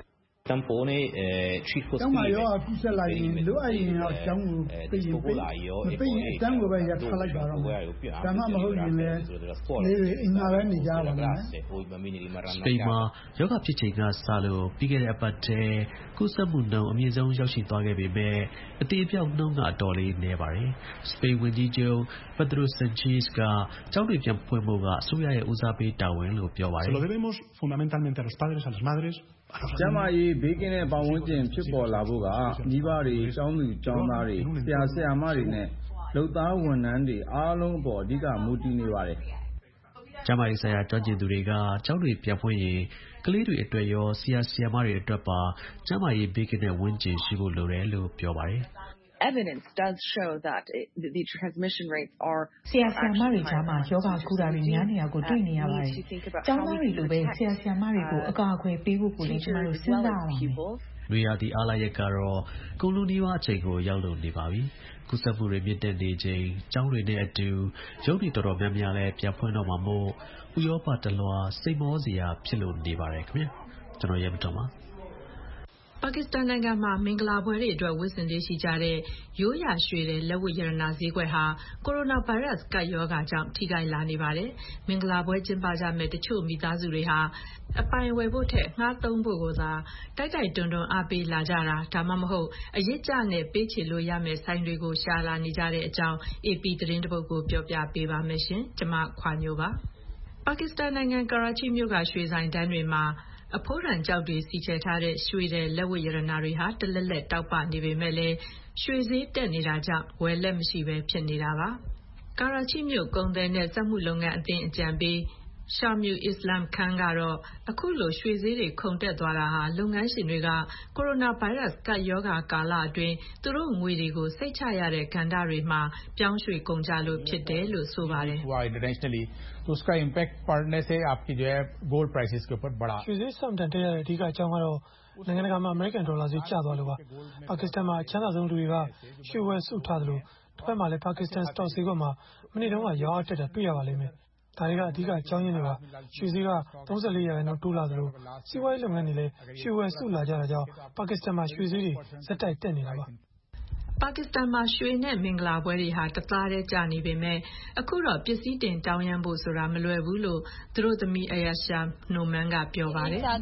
Tampone eh, circoscrive lo hai noကျောင်းကိုပြင်ပြင်မပြင်အတန်းကိုပဲရထားလိုက်ပါတော့ဒါမှမဟုတ်ရင်လည်းလေအင်္ဂါပဲနေကြပါမယ်စပိန်မှာယောဂဖြစ်ချိန်ကစလို့ပြီးခဲ့တဲ့အပတ်တည်းကုသမှုနှုန်းအမြင့်ဆုံးရောက်ရှိသွားခဲ့ပေမဲ့အတေအပြောက်နှုန်းကအတော်လေးနည်းပါတယ်စပိန်ဝန်ကြီးချုပ် Pedro Sanchez ကကျောင်းတွေပြန်ဖွင့်ဖို့ကအစိုးရရဲ့ဦးစားပေးတာဝန်လို့ပြောပါတယ် Se lo debemos fundamentalmente a los padres, a las madres ကျမကြီးဘေးကင်းတဲ့ပတ်ဝန်းကျင်ဖြစ်ပေါ်လာဖို့ကမိဘတွေကျောင်းသူကျောင်းသားတွေဆရာဆရာမတွေနဲ့လုပ်သားဝန်ထမ်းတွေအားလုံးအပေါ်အဓိကမူတည်နေပါတယ်ကျမကြီးဆိုင်ရာကျွမ်းကျင်သူတွေကကျောင်းတွေပြန်ဖွင့်ရင်ကလေးတွေအတွက်ရောဆရာဆရာမတွေအတွက်ပါကျမကြီးဘေးကင်းတဲ့ဝန်းကျင်ရှိဖို့လိုတယ်လို့ပြောပါတယ် Evidence does show that it, the, the transmission rates are ဆရာဆရာမတွေကြားမှာယောဂကူတာတွေများနေတာကိုတွေ့နေရပါတယ်။ကျောင်းသားတွေလိုပဲဆရာဆရာမတွေကိုအကာအကွယ်ပေးဖို့ကိုလည်းကျမတို့စဉ်းစားရပါမယ်။နွေရာသီအားလပ်ရက်ကတော့ကုန်လုံးနီးပါးအချိန်ကိုရောက်လို့နေပါပြီ။ကူးစက်မှုတွေမြင့်တက်နေချိန်ကျောင်းတွေနဲ့အတူရုပ်တွေတော်တော်များများလည်းပြန်ဖွင့်တော့မှာမို့ဥရောပတလွှားစိတ်မောစရာဖြစ်လို့နေပါတယ်ခင်ဗျာကျွန်တော်ရဲမတော်ပါပါကစ္စတန်နိုင်ငံမှာမင်္ဂလာပွဲတွေအတွက်ဝတ်ဆင်လေးရှိကြတဲ့ရိုးရာရွှေတဲ့လက်ဝတ်ရတနာဈေးကွက်ဟာကိုရိုနာဗိုင်းရပ်စ်ကပ်ရောဂါကြောင့်ထိခိုက်လာနေပါတယ်။မင်္ဂလာပွဲကျင်းပကြမဲ့တချို့မိသားစုတွေဟာအပိုင်ဝယ်ဖို့ထက်ငှားသုံးဖို့ကိုသာတိုက်တိုက်တွန်းတွန်းအားပေးလာကြတာဒါမှမဟုတ်အရစ်ကျနဲ့ပေးချေလို့ရမယ့်ဆိုင်တွေကိုရှာလာနေကြတဲ့အကြောင်း အေပီ သတင်းတစ်ပုဒ်ကိုပြောပြပေးပါမယ်ရှင်။ကျွန်မခွာညိုပါ။ပါကစ္စတန်နိုင်ငံကရာချီမြို့ကရွှေဆိုင်တန်းတွေမှာအဖိုးရန်ကြောက်တွေစီချဲထားတဲ့ရွှေတဲ့လက်ဝတ်ရတနာတွေဟာတလက်လက်တောက်ပနေပေမဲ့လည်းရွှေဈေးတက်နေတာကြောင့်ဝယ်လက်မရှိပဲဖြစ်နေတာပါ။ကရာချီမြို့ကုန်သည်နဲ့စက်မှုလုပ်ငန်းအသင်းအကြံပေးရှာမြူအစ္စလမ်ခန်းကတော့အခုလိုရွှေဈေးတွေခုန်တက်သွားတာဟာလုပ်ငန်းရှင်တွေကကိုရိုနာဗိုင်းရပ်စ်ကပ်ရောဂါကာလအတွင်းသူတို့ငွေတွေကိုစိတ်ချရတဲ့ကဏ္ဍတွေမှာပြောင်းရွှေ့ကုန်ကြလို့ဖြစ်တယ်လို့ဆိုပါတယ် तो उसका इम्पैक्ट पड़ने से आपकी जो है gold prices के ऊपर बढ़ा ရွှေဈေးဆမ်တန်တက်ရတဲ့အဓိကအကြောင်းကတော့နိုင်ငံတကာမှာအမေရိကန်ဒေါ်လာဈေးကျသွားလို့ပါပါကစ္စတန်မှာအချမ်းသာဆုံးလူတွေကရွှေဝယ်စုထားတယ်လို့တစ်ဖက်မှာလည်းပါကစ္စတန်စတော့ဈေးကွက်မှာမနေ့တုန်းကရောင်းအားတက်တာတွေ့ရပါလိမ့်မယ်ဒါတွေကအဓိကအကြောင်းရင်းတွေပါရွှေဈေးကသုံးဆယ့်လေးရာခိုင်နှုန်းတိုးလာသလိုစီးပွားရေးလုပ်ငန်းတွေလည်းရွှေဝယ်စုလာကြတာကြောင့်ပါကစ္စတန်မှာရွှေဈေးတွေဇက်တိုက်တက်နေတာပါပါကစ္စတန်မှာရွှေနဲ့မင်္ဂလာပွဲတွေဟာတသားတည်းကျနေပေမဲ့အခုတော့ပစ္စည်းတင်တောင်းရမ်းဖို့ဆိုတာမလွယ်ဘူးလို့သူတို့သမီးအယာရှာနိုမန်ကပြောပါတယ်ကာ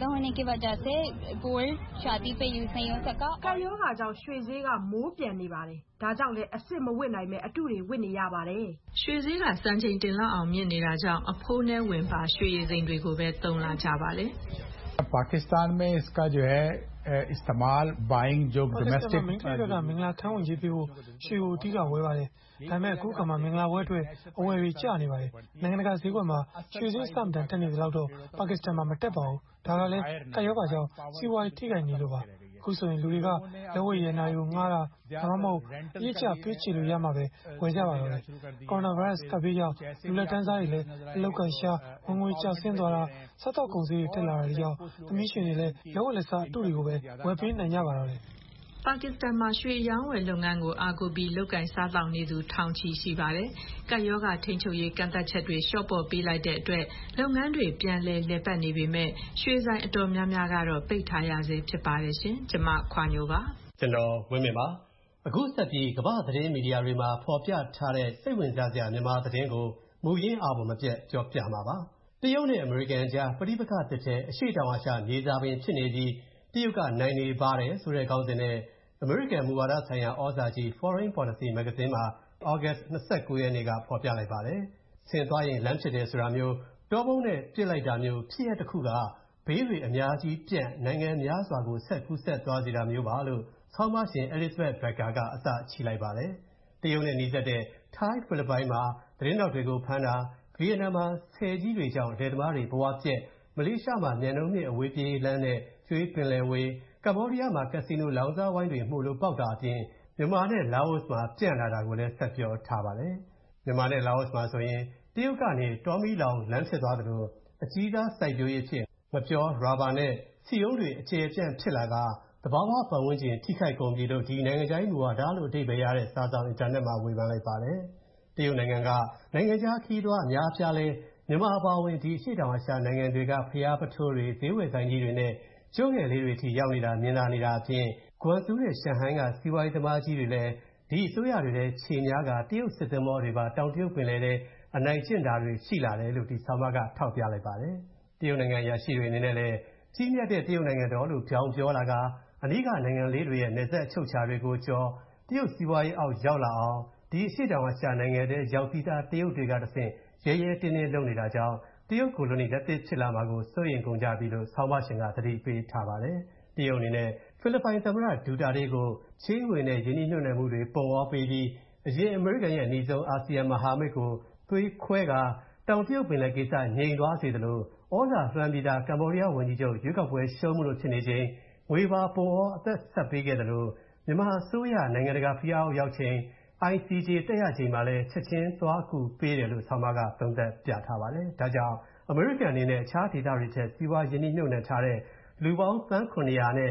ယောဂါကြောင့်ရွှေဈေးကမိုးပြန်နေပါတယ်ဒါကြောင့်လည်းအစ်စ်မဝစ်နိုင်မဲ့အတုတွေဝစ်နေရပါတယ်ရွှေဈေးကစံချိန်တင်လောက်အောင်မြင့်နေတာကြောင့်အဖိုးနဲ့ဝင်ပါရွှေရည်စိမ်တွေကိုပဲသုံးလာကြပါတယ် पाकिस्तान में इसका जो है इस्तेमाल बाइंग जो domestic မင်္ဂလာကမင်္ဂလာခန်းဝင်ကြီးပေးဖို့ရွှေကိုအဓိကဝယ်ပါတယ်ဒါပေမဲ့အခုကမှမင်္ဂလာပွဲအတွက်အဝယ်တွေကျနေပါတယ်နိုင်ငံတကာဈေးကွက်မှာရွှေဈေးစမ်တန်တက်နေသလောက်တော့ပါကစ္စတန်မှာမတက်ပါဘူးဒါကလည်းကပ်ရောဂါကြောင့်စီးပွားရေးထိခိုက်နေလို့ပါအခုဆိုရင်လူတွေကလက်ဝယ်ရည်နာတွေကိုငှားတာဒါမှမဟုတ်အရေးချပေးချေလို့ရမှာပဲဝယ်ကြပါတော့တယ်ကိုရိုနာဗိုင်းရပ်စ်ကပ်ဘေးကြောင့်လူလက်တန်းစားတွေလည်းအလောက်ကန်ရှာဝင်ငွေကျဆင်းသွားတာစားတော့ကုန်စည်တွေတက်လာတဲ့ကြောင့်သမီးရှင်တွေလည်းလက်ဝယ်လက်စားအတုတွေကိုပဲဝယ်ပေးနိုင်ကြပါတော့တယ်ပါကစ္စတန်မှာရွှေရောင်းဝယ်လုပ်ငန်းကိုအားကိုးပြီးလုပ်ကိုင်စားသောက်နေသူထောင်ချီရှိပါတယ်။ကပ်ရောဂါထိန်းချုပ်ရေးကန့်သတ်ချက်တွေလျှော့ပေါ့ပေးလိုက်တဲ့အတွက်လုပ်ငန်းတွေပြန်လည်လည်ပတ်နေပေမဲ့ရွှေဆိုင်အတော်များများကတော့ပိတ်ထားရဆဲဖြစ်ပါတယ်ရှင်။ကျွန်မခွာညိုပါ။ကျွန်တော်ဝင်းမြင့်ပါ။အခုဆက်ပြီးကမ္ဘာသတင်းမီဒီယာတွေမှာဖော်ပြထားတဲ့စိတ်ဝင်စားစရာမြန်မာသတင်းကိုမူရင်းအားမပြတ်ကြောပြမှာပါ။တရုတ်နဲ့အမေရိကန်ကြားပဋိပက္ခတစ်ထဲအရှေ့တောင်အာရှမြေစာပင်ဖြစ်နေပြီးတရုတ်ကနိုင်နေပါတယ်ဆိုတဲ့ခေါင်းစဉ်နဲ့အမေရိကန်မူဝါဒဆိုင်ရာဩဇာကြီး Foreign Policy Magazine မှာ August twenty-second ရက်နေ့ကဖော်ပြလိုက်ပါတယ်။ဆင်သွားရင်လမ်းဖြစ်တယ်ဆိုတာမျိုးတောပုံးနဲ့ပြစ်လိုက်တာမျိုးဖြစ်ရတစ်ခုကဘေးတွေအများကြီးပြန့်နိုင်ငံများစွာကိုဆက်ကူးဆက်သွားစေတာမျိုးပါလို့ဆောင်းပါးရှင် Elizabeth Becker ကအစချီလိုက်ပါတယ်။တရုတ်နဲ့နှီးစပ်တဲ့ Thai ဖိလစ်ပိုင်မှာသတင်းတော်တွေကိုဖမ်းတာဗီယက်နမ်မှာဆယ်ကြီးတွေကြောင့်ဒေသမားတွေဘဝပြက်မလေးရှားမှာမြန်နှုံးနဲ့အဝေးပြေးလမ်းနဲ့ကျွေးပင်လယ်ဝေးကမ္ဘောဒီးယားမှာကက်စီနိုလောင်စာဝိုင်းတွေမှုလို့ပေါက်တာအပြင်မြန်မာနဲ့လာအိုမှာပြန့်လာတာကိုလည်းဆက်ပြောထားပါတယ်။မြန်မာနဲ့လာအိုမှာဆိုရင်တရုတ်ကနေတောမီလောင်လမ်းဖြစ်သွားတယ်လို့အကြီးသားစိုက်ပျိုးရေးဖြစ်မပြောရာဘာနဲ့စီယုံတွေအခြေအပြန့်ဖြစ်လာကတဘာဝပတ်ဝန်းကျင်ထိခိုက်ကုန်ပြီလို့ဒီနိုင်ငံခြားရေးမူဝါဒလို့အဓိပ္ပာယ်ရတဲ့စာဆောင်အင်တာနက်မှာဝေဖန်လိုက်ပါတယ်။တရုတ်နိုင်ငံကနိုင်ငံခြားခီးသွွားအများအပြားလဲမြန်မာအပါအဝင်ဒီအရှေ့တောင်အာရှနိုင်ငံတွေကဖျားပထိုးတွေဈေးဝယ်ဆိုင်ကြီးတွေနဲ့ကျုံငယ်လေးတွေထိရောက်နေတာမြင်လာနေတာအပြင်ဂွမ်ဆူးနဲ့ရှန်ဟိုင်းကစီးပွားရေးသမားကြီးတွေလည်းဒီအစိုးရတွေလည်းခြေများကတရုတ်စစ်သင်္ဘောတွေပါတောင်တရုတ်ပင်လယ်ထဲအနိုင်ကျင့်တာတွေရှိလာတယ်လို့ဒီဆောင်းပါးကထောက်ပြလိုက်ပါတယ်။တရုတ်နိုင်ငံရရှိတွေအနေနဲ့လည်းကြီးမြတ်တဲ့တရုတ်နိုင်ငံတော်လို့ပြောင်းပြောလာကအနည်းကနိုင်ငံလေးတွေရဲ့နေဆက်အချုပ်ချာတွေကိုကြော်တရုတ်စီးပွားရေးအောက်ရောက်လာအောင်ဒီအရှေ့တောင်အာရှနိုင်ငံတွေရောက်ပြီးသားတရုတ်တွေကတဆင့်ရဲရဲတင်းတင်းလုပ်နေတာကြောင့်တရုတ်ကိုလိုနီလက်သစ်ဖြစ်လာမှာကိုစိုးရိမ်ကုန်ကြပြီလို့ဆောင်းပါးရှင်ကသတိပေးထားပါတယ်။တရုတ်အနေနဲ့ဖိလစ်ပိုင်သမ္မတဒူတာတေးကိုချေးငွေနဲ့ယင်းနှိမ့်ညွှန်နယ်မှုတွေပုံအောပေးပြီးအရင်အမေရိကန်ရဲ့အနည်းဆုံးအာဆီယံမဟာမိတ်ကိုသွေးခွဲကတောင်တရုတ်ပင်လယ်ကိစ္စငြိမ်သွားစေသလိုဩဇာလွှမ်းပြီးသားကမ္ဘောဒီးယားဝန်ကြီးချုပ်ရွေးကောက်ပွဲရှုံးမှုလို့ဖြစ်နေချိန်ငွေပါပုံအောအသက်ဆက်ပေးခဲ့သလိုမြန်မာအစိုးရနိုင်ငံတကာဖိအားအောက်ရောက်ချိန်I C J တက်ရချိန်မှာလည်းချက်ချင်းသွားကူပေးတယ်လို့ဆောင်းပါးကသုံးသပ်ပြထားပါတယ်။ဒါကြောင့်အမေရိကန်အနေနဲ့အခြားဒေသတွေထက်စီးပွားရင်းနှီးမြှုပ်နှံထားတဲ့လူပေါင်းသန်းခုနှစ်ရာနဲ့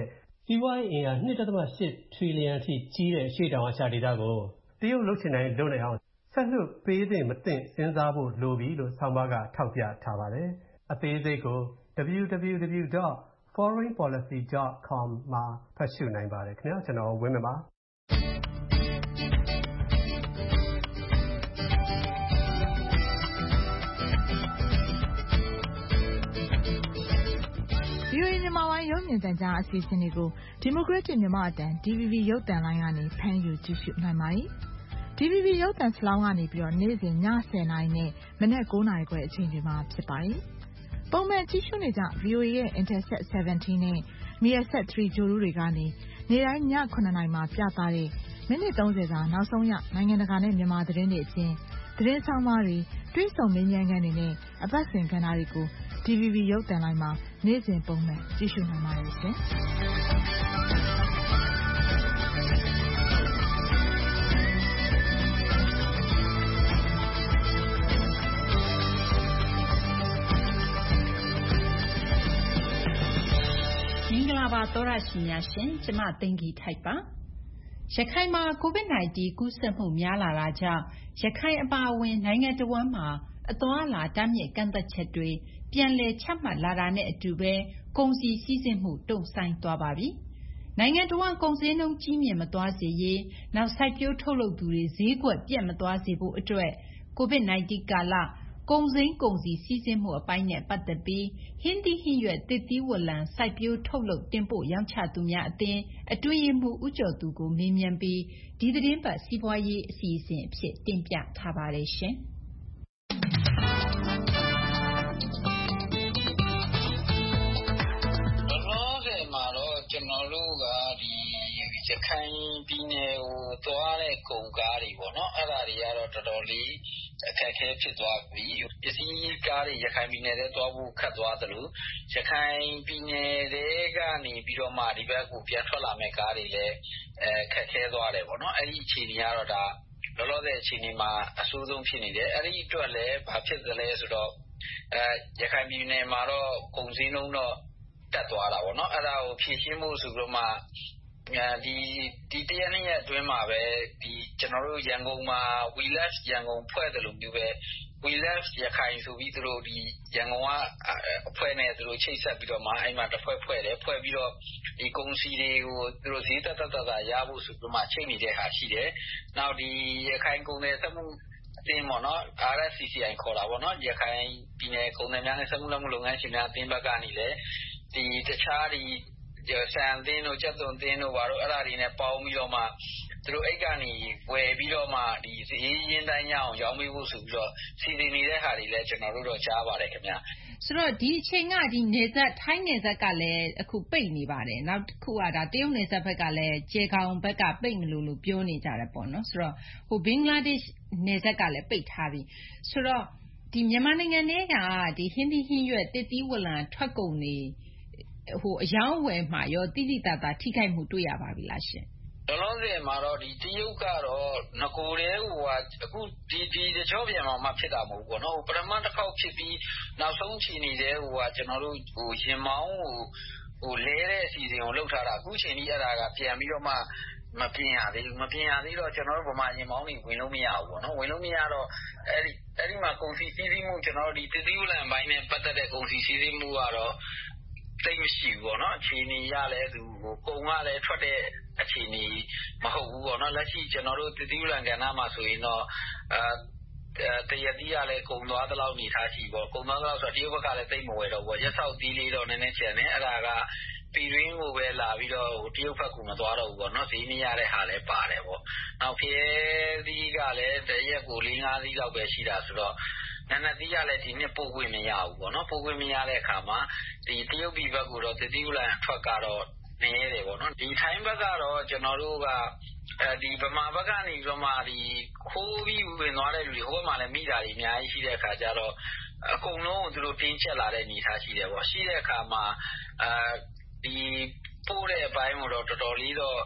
စီးပွားရေးအင်အား ၂.၈ ထရီလီယံအထိကြီးတဲ့ရှေ့တောင်အာရှဒေသကိုတရုတ်လုပ်ချင်တိုင်းလုပ်နိုင်အောင်ဆက်လွှတ်ပေးသင့်မသင့်စဉ်းစားဖို့လိုပြီလို့ဆောင်းပါးကထောက်ပြထားပါတယ်။အသေးစိတ်ကို double-u double-u double-u dot foreign policy dot com မှာဖတ်ရှုနိုင်ပါတယ်ခင်ဗျာကျွန်တော်ဝင်းမြပါဗီအိုအေမြန်မာပိုင်းရုပ်မြင်သံကြားအစီအစဉ်တွေကို Democratic မြန်မာအတန် D V B ရုပ်သံလိုင်းကနေဖမ်းယူကြည့်ရှုနိုင်ပါတယ်။ D V B ရုပ်သံစလောင်းကနေပြီးတော့နေ့စဉ်ညဆယ်နာရီနဲ့မနက်၉နာရီခွဲအချိန်တွေမှာဖြစ်ပါတယ်။ပုံမှန်ကြည့်ရှုနေကြ ဗီအိုအေ ရဲ့ Intelsat ဆယ်ဗန်တီးနဲ့ Measat 3 ဂြိုလ်တုတွေကနေနေ့တိုင်းညခုနှစ်နာရီမှာပြသတဲ့မိနစ်သုံးဆယ်စာနောက်ဆုံးရနိုင်ငံတကာနဲ့မြန်မာသတင်းတွေအပြင်သတင်းဆောင်မတွေတွဲဆုံမင်းမြန်းခန်းတွေနဲ့အပတ်စဉ်ကဏ္ဍတွေကို D V B ရုပ်သံလိုင်းမှာနေ့စဉ်ပုံမှန်ကြည့်ရှုနိုင်ပါတယ်ရှင်။မင်္ဂလာပါသောရရှိများရှင်ကျမသိင်္ဂီထိုက်ပါရခိုင်မှာ ကိုဗစ် ၁၉ ကူးစက်မှုများလာတာကြောင့်ရခိုင်အပါအဝင်နိုင်ငံတော်ဝန်မှာအသွားအလာတားမြစ်ကန့်သက်ချက်တွေပြန်လည်ချမှတ်လာတာနဲ့အတူပဲကုန်စည်စီးဆင်းမှုတုံ့ဆိုင်းသွားပါပြီ။နိုင်ငံတော်ဝန်ကုန်စည်နှုန်းကြီးမြင့်မသွားစေရေးနောက်စိုက်ပျိုးထုတ်လုပ်သူတွေဈေးကွက်ပြတ်မသွားစေဖို့အတွက်ကိုဗစ် ၁၉ ကာလကုန်စိမ်းကုန်စည်စီးဆင်းမှုအပိုင်းနဲ့ပတ်သက်ပြီးဟင်းသီးဟင်းရွက်သစ်သီးဝလံစိုက်ပျိုးထုတ်လုပ်တင်ပို့ရောင်းချသူများအသင်းအတွင်းရေးမှူးဦးကျော်သူကိုမေးမြန်းပြီးဒီသတင်းပတ်စီးပွားရေးအစီအစဉ်အဖြစ်တင်ပြထားပါတယ်ရှင်။ကျွန်တော်တို့ကဒီရခိုင်ပြည်နယ်ကိုသွားတဲ့ကုန်ကားတွေပေါ့နော်အဲ့ဒါတွေကတော့တော်တော်လေးအခက်အခဲဖြစ်သွားပြီပစ္စည်းကားတွေရခိုင်ပြည်နယ်ထဲသွားဖို့ခက်သွားသလိုရခိုင်ပြည်နယ်ထဲကနေပြီးတော့မှဒီဘက်ကိုပြန်ထွက်လာမဲ့ကားတွေလည်းအဲခက်ခဲသွားတယ်ပေါ့နော်အဲ့ဒီအခြေအနေကတော့ဒါလောလောဆယ်အခြေအနေမှာအဆိုးဆုံးဖြစ်နေတယ်အဲ့ဒီအတွက်လည်းဘာဖြစ်သလဲဆိုတော့အဲရခိုင်ပြည်နယ်မှာတော့ကုန်စည်နှုန်းတော့တက်သွားတာပေါ့နော်အဲ့ဒါကိုဖြည့်ရှင်းဖို့ဆိုတော့မှဒီဒီတရနေ့အတွင်းမှာပဲဒီကျွန်တော်တို့ရန်ကုန်မှာ We Love ရန်ကုန်ဖွဲ့တယ်လို့မျိုးပဲ We Love ရခိုင်ဆိုပြီးသူတို့ဒီရန်ကုန်ကအဖွဲ့နဲ့သူတို့ချိတ်ဆက်ပြီးတော့မှအဲ့မှာတစ်ဖွဲ့ဖွဲ့တယ်ဖွဲ့ပြီးတော့ဒီကုန်စည်တွေကိုသူတို့ဈေးတက်တက်တက်ရဖို့ဆိုပြီးမှချိန်နေတဲ့ဟာရှိတယ်နောက်ဒီရခိုင်ကုန်တဲ့စက်မှုအတင်းပေါ့နော် R S C C I ခေါ်တာပေါ့နော်ရခိုင်ပြည်နယ်ကုန်သည်များနဲ့စက်မှုလက်မှုလုပ်ငန်းရှင်များအသင်းဘက်ကနေလည်းဒီတခြားဒီဆန်အသင်းတို့ကြက်သွန်အသင်းတို့ဘာလို့အဲ့ဒါတွေနဲ့ပေါင်းပြီးတော့မှသူတို့အိတ်ကနေဝယ်ပြီးတော့မှဒီဈေးရင်းတိုင်းရအောင်ရောင်းပေးဖို့ဆိုပြီးတော့စီစဉ်နေတဲ့ဟာတွေလည်းကျွန်တော်တို့တော့ကြားပါတယ်ခင်ဗျဆိုတော့ဒီအချိန်ကဒီနေဆက်ထိုင်းနေဆက်ကလည်းအခုပိတ်နေပါတယ်နောက်တစ်ခုကဒါတရုတ်နေဆက်ဘက်ကလည်းကျေကောင်ဘက်ကပိတ်မလို့လို့ပြောနေကြတယ်ပေါ့နော်ဆိုတော့ဟိုဘင်္ဂလားဒေ့ရှ်နေဆက်ကလည်းပိတ်ထားပြီဆိုတော့ဒီမြန်မာနိုင်ငံထဲကဒီဟင်းသီးဟင်းရွက်တစ်သီးဝလံထွက်ကုန်တွေဟိုအယောင်းဝယ်မှာရောတိတိတတ်တာထိခိုက်မှုတွေ့ရပါပြီလားရှင်လောလောဆယ်မှာတော့ဒီတရုတ်ကတော့ငကိုယ်တဲ့ဟိုဟာအခုဒီဒီတချို့ပြန်မှာဖြစ်တာမဟုတ်ဘူးเนาะပထမတစ်ခေါက်ဖြစ်ပြီးနောက်ဆုံးချီနေတဲ့ဟိုဟာကျွန်တော်တို့ဟိုရင်မောင်းဟိုဟိုလဲတဲ့အစီအစဉ်ကိုလုပ်ထားတာအခုချိန်ကြီးအဲ့ဒါကပြန်ပြီးတော့မှမပြင်ရသေးဘူးမပြင်ရသေးတော့ကျွန်တော်တို့ဗမာရင်မောင်းတွေဝင်လို့မရဘူးပေါ့နော်ဝင်လို့မရတော့အဲ့ဒီအဲ့ဒီမှာကုန်စည်စီးဆင်းမှုကျွန်တော်တို့ဒီသတိဥလံပိုင်းနဲ့ပတ်သက်တဲ့ကုန်စည်စီးဆင်းမှုကတော့သိမရှိဘူးပေါ့နော်အခြေအနေရလဲသူဟိုကုန်ကလည်းထွက်တဲ့အခြေအနေမဟုတ်ဘူးပေါ့နော်လက်ရှိကျွန်တော်တို့သတိဥလံကဏ္ဍမှာဆိုရင်တော့အဲတရတိကလည်းကုန်သွားတဲ့လောက်နေထားရှိပေါ့ကုန်သွားတဲ့လောက်ဆိုတရုတ်ဘက်ကလည်းသိမ့်မဝယ်တော့ဘူးရက်ဆောက်သီးလေးတော့နည်းနည်းချန်တယ်အဲ့ဒါကပြည်ရင်းကိုပဲလာပြီးတော့ဟိုတရုတ်ဘက်ကမသွားတော့ဘူးပေါ့နော်ဈေးမရတဲ့ဟာလည်းပါတယ်ပေါ့နောက်ဖျဲသီးကလည်းတရက်ကို၄-၅သီးလောက်ပဲရှိတာဆိုတော့နန်းနသီးကလည်းဒီနှစ်ပို့ခွင့်မရဘူးပေါ့နော်ပို့ခွင့်မရတဲ့အခါမှာဒီတရုတ်ပြည်ဘက်ကတော့သတိဥလံအထွက်ကတော့နေရတယ်ပေါ့နော်ဒီထိုင်းဘက်ကတော့ကျွန်တော်တို့ကအဲဒီဗမာဘက်ကနေပြီးတော့မှဒီခိုးပြီးဝင်သွားတဲ့လူတွေဟိုဘက်မှာလည်းမိတာတွေအများကြီးရှိတဲ့အခါကျတော့အကုန်လုံးသူတို့တင်းချက်လာတဲ့အနေအထားရှိတယ်ပေါ့ရှိတဲ့အခါမှာအဲဒီပို့တဲ့အပိုင်းကိုတော့တော်တော်လေးတော့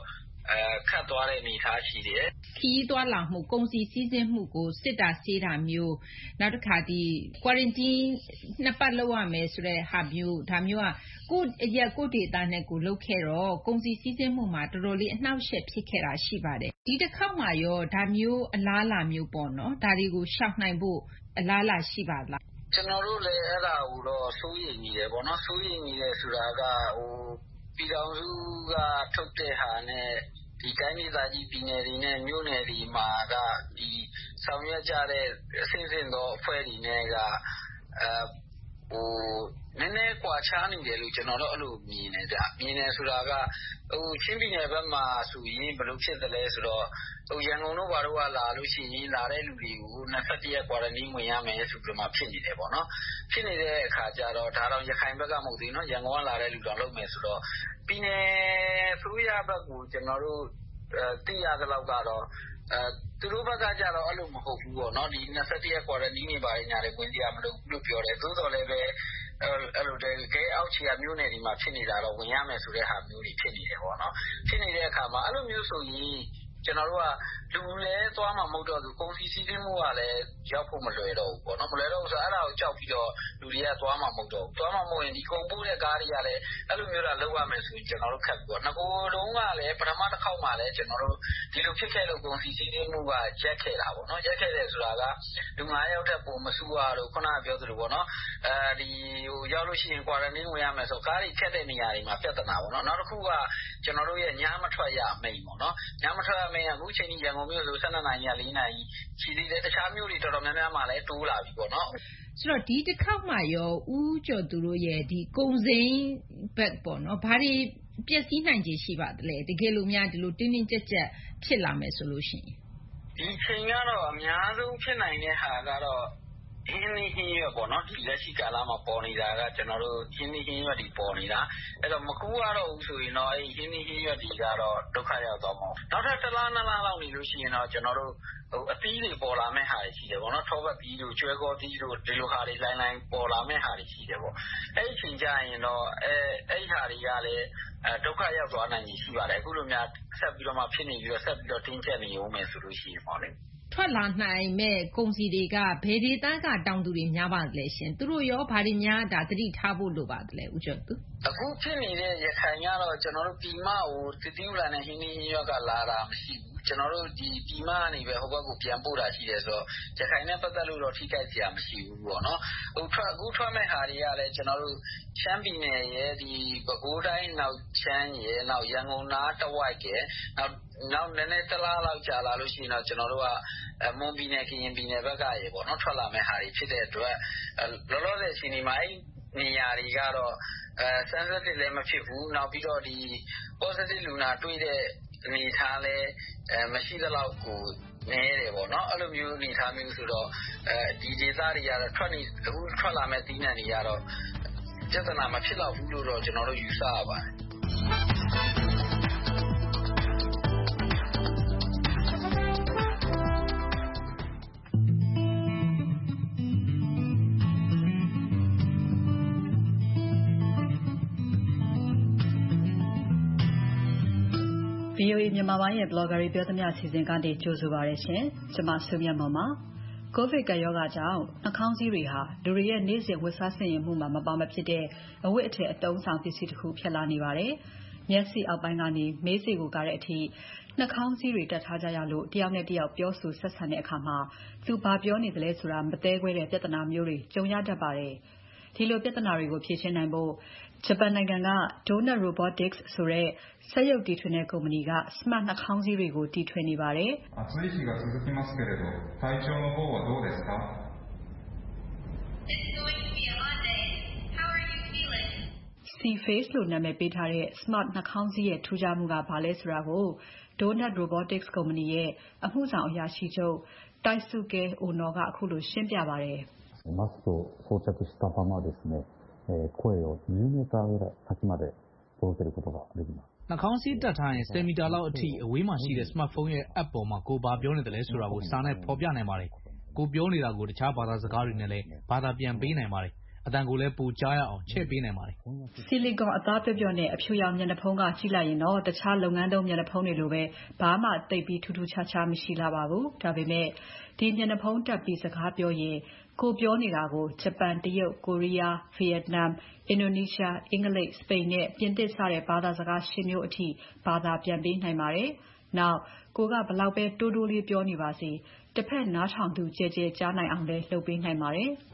ခတ်သွားတဲ့အနေအထားရှိတယ်ခီးသွားလာမှုကုန်စည်စည်းစိမ်မှုကိုစစ်တာဆေးတာမျိုးနောက်တစ်ခါဒီ quarantine နှစ်ပတ်လောက်ရမယ်ဆိုတဲ့ဟာမျိုးဒါမျိုးကကိုယ့်ရက်ကိုယ့်ဒေတာနဲ့ကိုလုပ်ခဲ့တော့ကုန်စည်စည်းစိမ်မှုမှာတော်တော်လေးအနှောက်အယှက်ဖြစ်ခဲ့တာရှိပါတယ်ဒီတစ်ခေါက်မှာရောဒါမျိုးအလားအလာမျိုးပေါ့နော်ဒါတွေကိုရှောင်နိုင်ဖို့အလားအလာရှိပါလားကျွန်တော်တို့လည်းအဲ့ဒါကိုတော့စိုးရိမ်နေတယ်ပေါ့နော်စိုးရိမ်နေတယ်ဆိုတာကဟိုပြည်တော်စုကထုတ်တဲ့ဟာနဲ့ဒီတိုင်းဒေသကြီးပြည်နယ်တွေနဲ့မြို့နယ်တွေမှာကဒီဆောင်ရွက်ကြတဲ့အစဉ်စဉ်သောအဖွဲ့တွေနဲ့ကအဲဟိုနည်းနည်းကွာခြားနေတယ်လို့ကျွန်တော်တို့အဲ့လိုမြင်နေကြမြင်နေဆိုတာကဟိုချင်းပြည်နယ်ဘက်မှာဆိုရင်ဘယ်လိုဖြစ်တယ်လဲဆိုတော့ဟိုရန်ကုန်တို့ဘာလို့ကလာလို့ရှိရင်လာတဲ့လူတွေကို၂၁ရက် quarantine ဝင်ရမယ်ဆိုပြီးမှဖြစ်နေတယ်ပေါ့နော်ဖြစ်နေတဲ့အခါကျတော့ဒါတော့ရခိုင်ဘက်ကမဟုတ်သေးနော်ရန်ကုန်ကလာတဲ့လူတော်လုပ်မယ်ဆိုတော့ပြည်နယ်ဆိုရဘက်ကိုကျွန်တော်တို့သိရသလောက်ကတော့အဲသူတို့ဘက်ကကြတော့အဲ့လိုမဟုတ်ဘူးပေါ့နော်ဒီ၂၁ရက် quarantine နေပါရညာတွေဝင်ကြမလို့လို့ပြောတယ်သို့တော်လည်းပဲအဲ့လိုတကယ်အောက်ခြေကမျိုးနယ်ဒီမှာဖြစ်နေတာတော့ဝင်ရမယ်ဆိုတဲ့ဟာမျိုးတွေဖြစ်နေတယ်ပေါ့နော်ဖြစ်နေတဲ့အခါမှာအဲ့လိုမျိုးဆိုရင်ကျွန်တော်တို့ကလူလည်းသွားမှာမဟုတ်တော့ဘူးကုန်စည်စည်းစိမ်မှုကလည်းရောက်ဖို့မလွယ်တော့ဘူးပေါ့နော်မလွယ်တော့ဘူးဆိုတော့အဲ့ဒါကိုကြောက်ပြီးတော့လူတွေကသွားမှာမဟုတ်တော့ဘူးသွားမှာမဟုတ်ရင်ဒီကုန်ပို့တဲ့ကားတွေကလည်းအဲ့လိုမျိုးလာလောက်ရမယ်ဆိုရင်ကျွန်တော်တို့ခက်ပြီးတော့ငကိုယ်လုံးကလည်းပထမတစ်ခေါက်မှလည်းကျွန်တော်တို့ဒီလိုဖြစ်ခဲ့လို့ကုန်စည်စည်းစိမ်မှုကရက်ခဲ့တာပေါ့နော်ရက်ခဲ့တယ်ဆိုတာကလူ၅ယောက်တက်ပုံမစူရတော့ခုနကပြောသလိုပေါ့နော်အဲဒီဟိုရောက်လို့ရှိရင် quarantine ဝင်ရမယ်ဆိုကားတွေခက်တဲ့နေရာတွေမှာပြဿနာပေါ့နော်နောက်တစ်ခုကကျွန်တော်တို့ရဲ့ညမထွက်ရမိန်ပေါ့နော်ညမထွက်ရမိန်ကအခုချိန်ကြီးရန်ကုန်မြို့ဆို၁၂နာရီက၄နာရီရှိသေးတယ်တခြားမြို့တွေတော်တော်များများမှလည်းတိုးလာပြီပေါ့နော်ဆိုတော့ဒီတစ်ခေါက်မှရောဦးကျော်သူတို့ရဲ့ဒီကုန်စိမ်းဘက်ပေါ့နော်ဘာတွေပျက်စီးနိုင်ခြေရှိပါသလဲတကယ်လို့များဒီလိုတင်းတင်းကြပ်ကြပ်ဖြစ်လာမယ်ဆိုလို့ရှိရင်ဒီချိန်ကတော့အများဆုံးဖြစ်နိုင်တဲ့ဟာကတော့ဟင်းနေဟင်းရွက်ပေါ့နော်ဒီလက်ရှိကာလမှာပေါ်နေတာကကျွန်တော်တို့ဟင်းနေဟင်းရွက်တွေပေါ်နေတာအဲ့တော့မကူရတော့ဘူးဆိုရင်တော့အဲ့ဟင်းနေဟင်းရွက်တွေကတော့ဒုက္ခရောက်သွားမှာနောက်ထပ်တစ်လားနှစ်လားလောက်နေလို့ရှိရင်တော့ကျွန်တော်တို့ဟိုအသီးတွေပေါ်လာမဲ့ဟာတွေရှိတယ်ပေါ့နော်ထောပတ်သီးတို့ကျွဲကောသီးတို့ဒီလိုဟာတွေလိုင်းလိုင်းပေါ်လာမဲ့ဟာတွေရှိတယ်ပေါ့အဲ့ဒီချိန်ကျရင်တော့အဲအဲ့ဒီဟာတွေကလည်းအဲဒုက္ခရောက်သွားနိုင်ရှိပါတယ်အခုလိုများဆက်ပြီးတော့မှဖြစ်နေပြီးတော့ဆက်ပြီးတော့တင်းကျပ်နေဦးမယ်ဆိုလို့ရှိရင်ပေါ့လေထွက်လာနိုင်မဲ့ကုန်စည်တွေကဘယ်ဒေသကတောင်သူတွေများပါလဲရှင်သူတို့ရောဘာတွေများဒါသတိထားဖို့လိုပါသလဲဦးကျော်သူအခုဖြစ်နေတဲ့ရခိုင်ကတော့ကျွန်တော်တို့ပြည်မကိုတတိယလာနဲ့ဟင်းနေရွက်ကလာတာမရှိဘူးကျွန်တော်တို့ဒီပြည်မကနေပဲဟိုဘက်ကိုပြန်ပို့တာရှိတယ်ဆိုတော့ရခိုင်နဲ့ပတ်သက်လို့တော့ထိခိုက်စရာမရှိဘူးပေါ့နော်ဟိုထွက်အခုထွက်မဲ့ဟာတွေကလည်းကျွန်တော်တို့ရှမ်းပြည်နယ်ရဲ့ဒီပဲခူးတိုင်းနောက်ချမ်းရဲ့နောက်ရန်ကုန်နားတဝိုက်ကနောက်နောက်နည်းနည်းတလားလောက်ကြာလာလို့ရှိရင်တော့ကျွန်တော်တို့ကမွန်ပြည်နယ်ကရင်ပြည်နယ်ဘက်ကရေပေါ့နော်ထွက်လာမဲ့ဟာတွေဖြစ်တဲ့အတွက်လောလောဆယ်အချိန်ဒီမှာအဲ့နေရာတွေကတော့အဲ sensitive လည်းမဖြစ်ဘူးနောက်ပြီးတော့ဒီ positive လူနာတွေ့တဲ့အနေထားလည်းအဲမရှိသလောက်ကိုနေတယ်ပေါ့နော်အဲ့လိုမျိုးအနေထားမျိုးဆိုတော့အဲဒီဒေသတွေကတော့ထွက်နေအခုထွက်လာမဲ့သီးနှံတွေကတော့ပြဿနာမဖြစ်တော့ဘူးလို့တော့ကျွန်တော်တို့ယူဆရပါတယ်ဗီအိုအေမြန်မာပိုင်းရဲ့ blogger တွေပြောသမျှအစီအစဉ်ကနေကြိုဆိုပါရရှင်။ကျွန်မဆုမြတ်မောင်ပါ။ ကိုဗစ်ကပ်ရောဂါကြောင့်နှာခေါင်းစည်းတွေဟာလူတွေရဲ့နေ့စဉ်ဝတ်စားဆင်ရင်မှုမှာမပါမဖြစ်တဲ့အဝတ်အထည်အတုံးဆောင်ပစ္စည်းတစ်ခုဖြစ်လာနေပါတယ်။မျက်စိအောက်ပိုင်းကနေမေးစေကိုကားတဲ့အထိနှာခေါင်းစည်းတွေတက်ထားကြရလို့တယောက်နဲ့တယောက်ပြောဆိုဆက်ဆံတဲ့အခါမှာသူဘာပြောနေသလဲဆိုတာမသဲကွဲတဲ့ပြဿနာမျိုးတွေကြုံရတတ်ပါတယ်။ဒီလိုပြဿနာတွေကိုဖြေရှင်းနိုင်ဖို့ဂျပန်နိုင်ငံက Donut Robotics ဆိုတဲ့စက်ရုပ်တီထွင်တဲ့ကုမ္ပဏီက smart နှာခေါင်းစည်းတွေကိုတီထွင်နေပါတယ်။ "暑い日が続きますけれど、体調の方はどうですか?" It's going to be a hot day. How are you feeling? C-Face လို့နာမည်ပေးထားတဲ့ smart နှာခေါင်းစည်းရဲ့ထူးခြားမှုကဘာလဲဆိုတာကို Donut Robotics ကုမ္ပဏီရဲ့အမှုဆောင်အရာရှိချုပ် Taisuke Ono ကအခုလိုရှင်းပြပါတယ်။マスクを装着したままですね、声をじゅうメーターぐらい先まで届けることができますနှာခေါင်းစည်းတက်ထားရင်ဆယ်မီတာလောက်အထိအဝေးမှာရှိတဲ့ smartphone ရဲ့ app ပေါ်မှာကိုဘာပြောနေတယ်လဲဆိုတာကိုစာနဲ့ဖော်ပြနိုင်ပါတယ်။ကိုပြောနေတာကိုတခြားဘာသာစကားတွေနဲ့လည်းဘာသာပြန်ပေးနိုင်ပါတယ်။အတန်ကိုလည်းပိုကြားရအောင်ချဲ့ပေးနိုင်ပါတယ် Silicon အသားပြော့ပြော့နဲ့အဖြူရောင်မျက်နှာဖုံးကကြည့်လိုက်ရင်တော့တခြားလုပ်ငန်းသုံးမျက်နှာဖုံးတွေလိုပဲဘာမှသိပ်ပြီးထူးထူးခြားခြားမရှိလာပါဘူး။ဒါပေမဲ့ဒီမျက်နှာဖုံးတပ်ပြီးစကားပြောရင်ကိုပြောနေတာကိုဂျပန်၊တရုတ်၊ကိုရီးယား၊ဗီယက်နမ်၊အင်ဒိုနီးရှား၊အင်္ဂလိပ်၊စပိန်နဲ့ပြင်သစ်စတဲ့ဘာသာစကား ၈ မျိုးအထိဘာသာပြန်ပေးနိုင်ပါတယ်။နောက်ကိုကဘလောက်ပဲတိုးတိုးလေးပြောနေပါစေတစ်ဖက်နားထောင်သူကြဲကြဲကြားနိုင်အောင်လည်းလုပ်ပေးနိုင်ပါတယ်။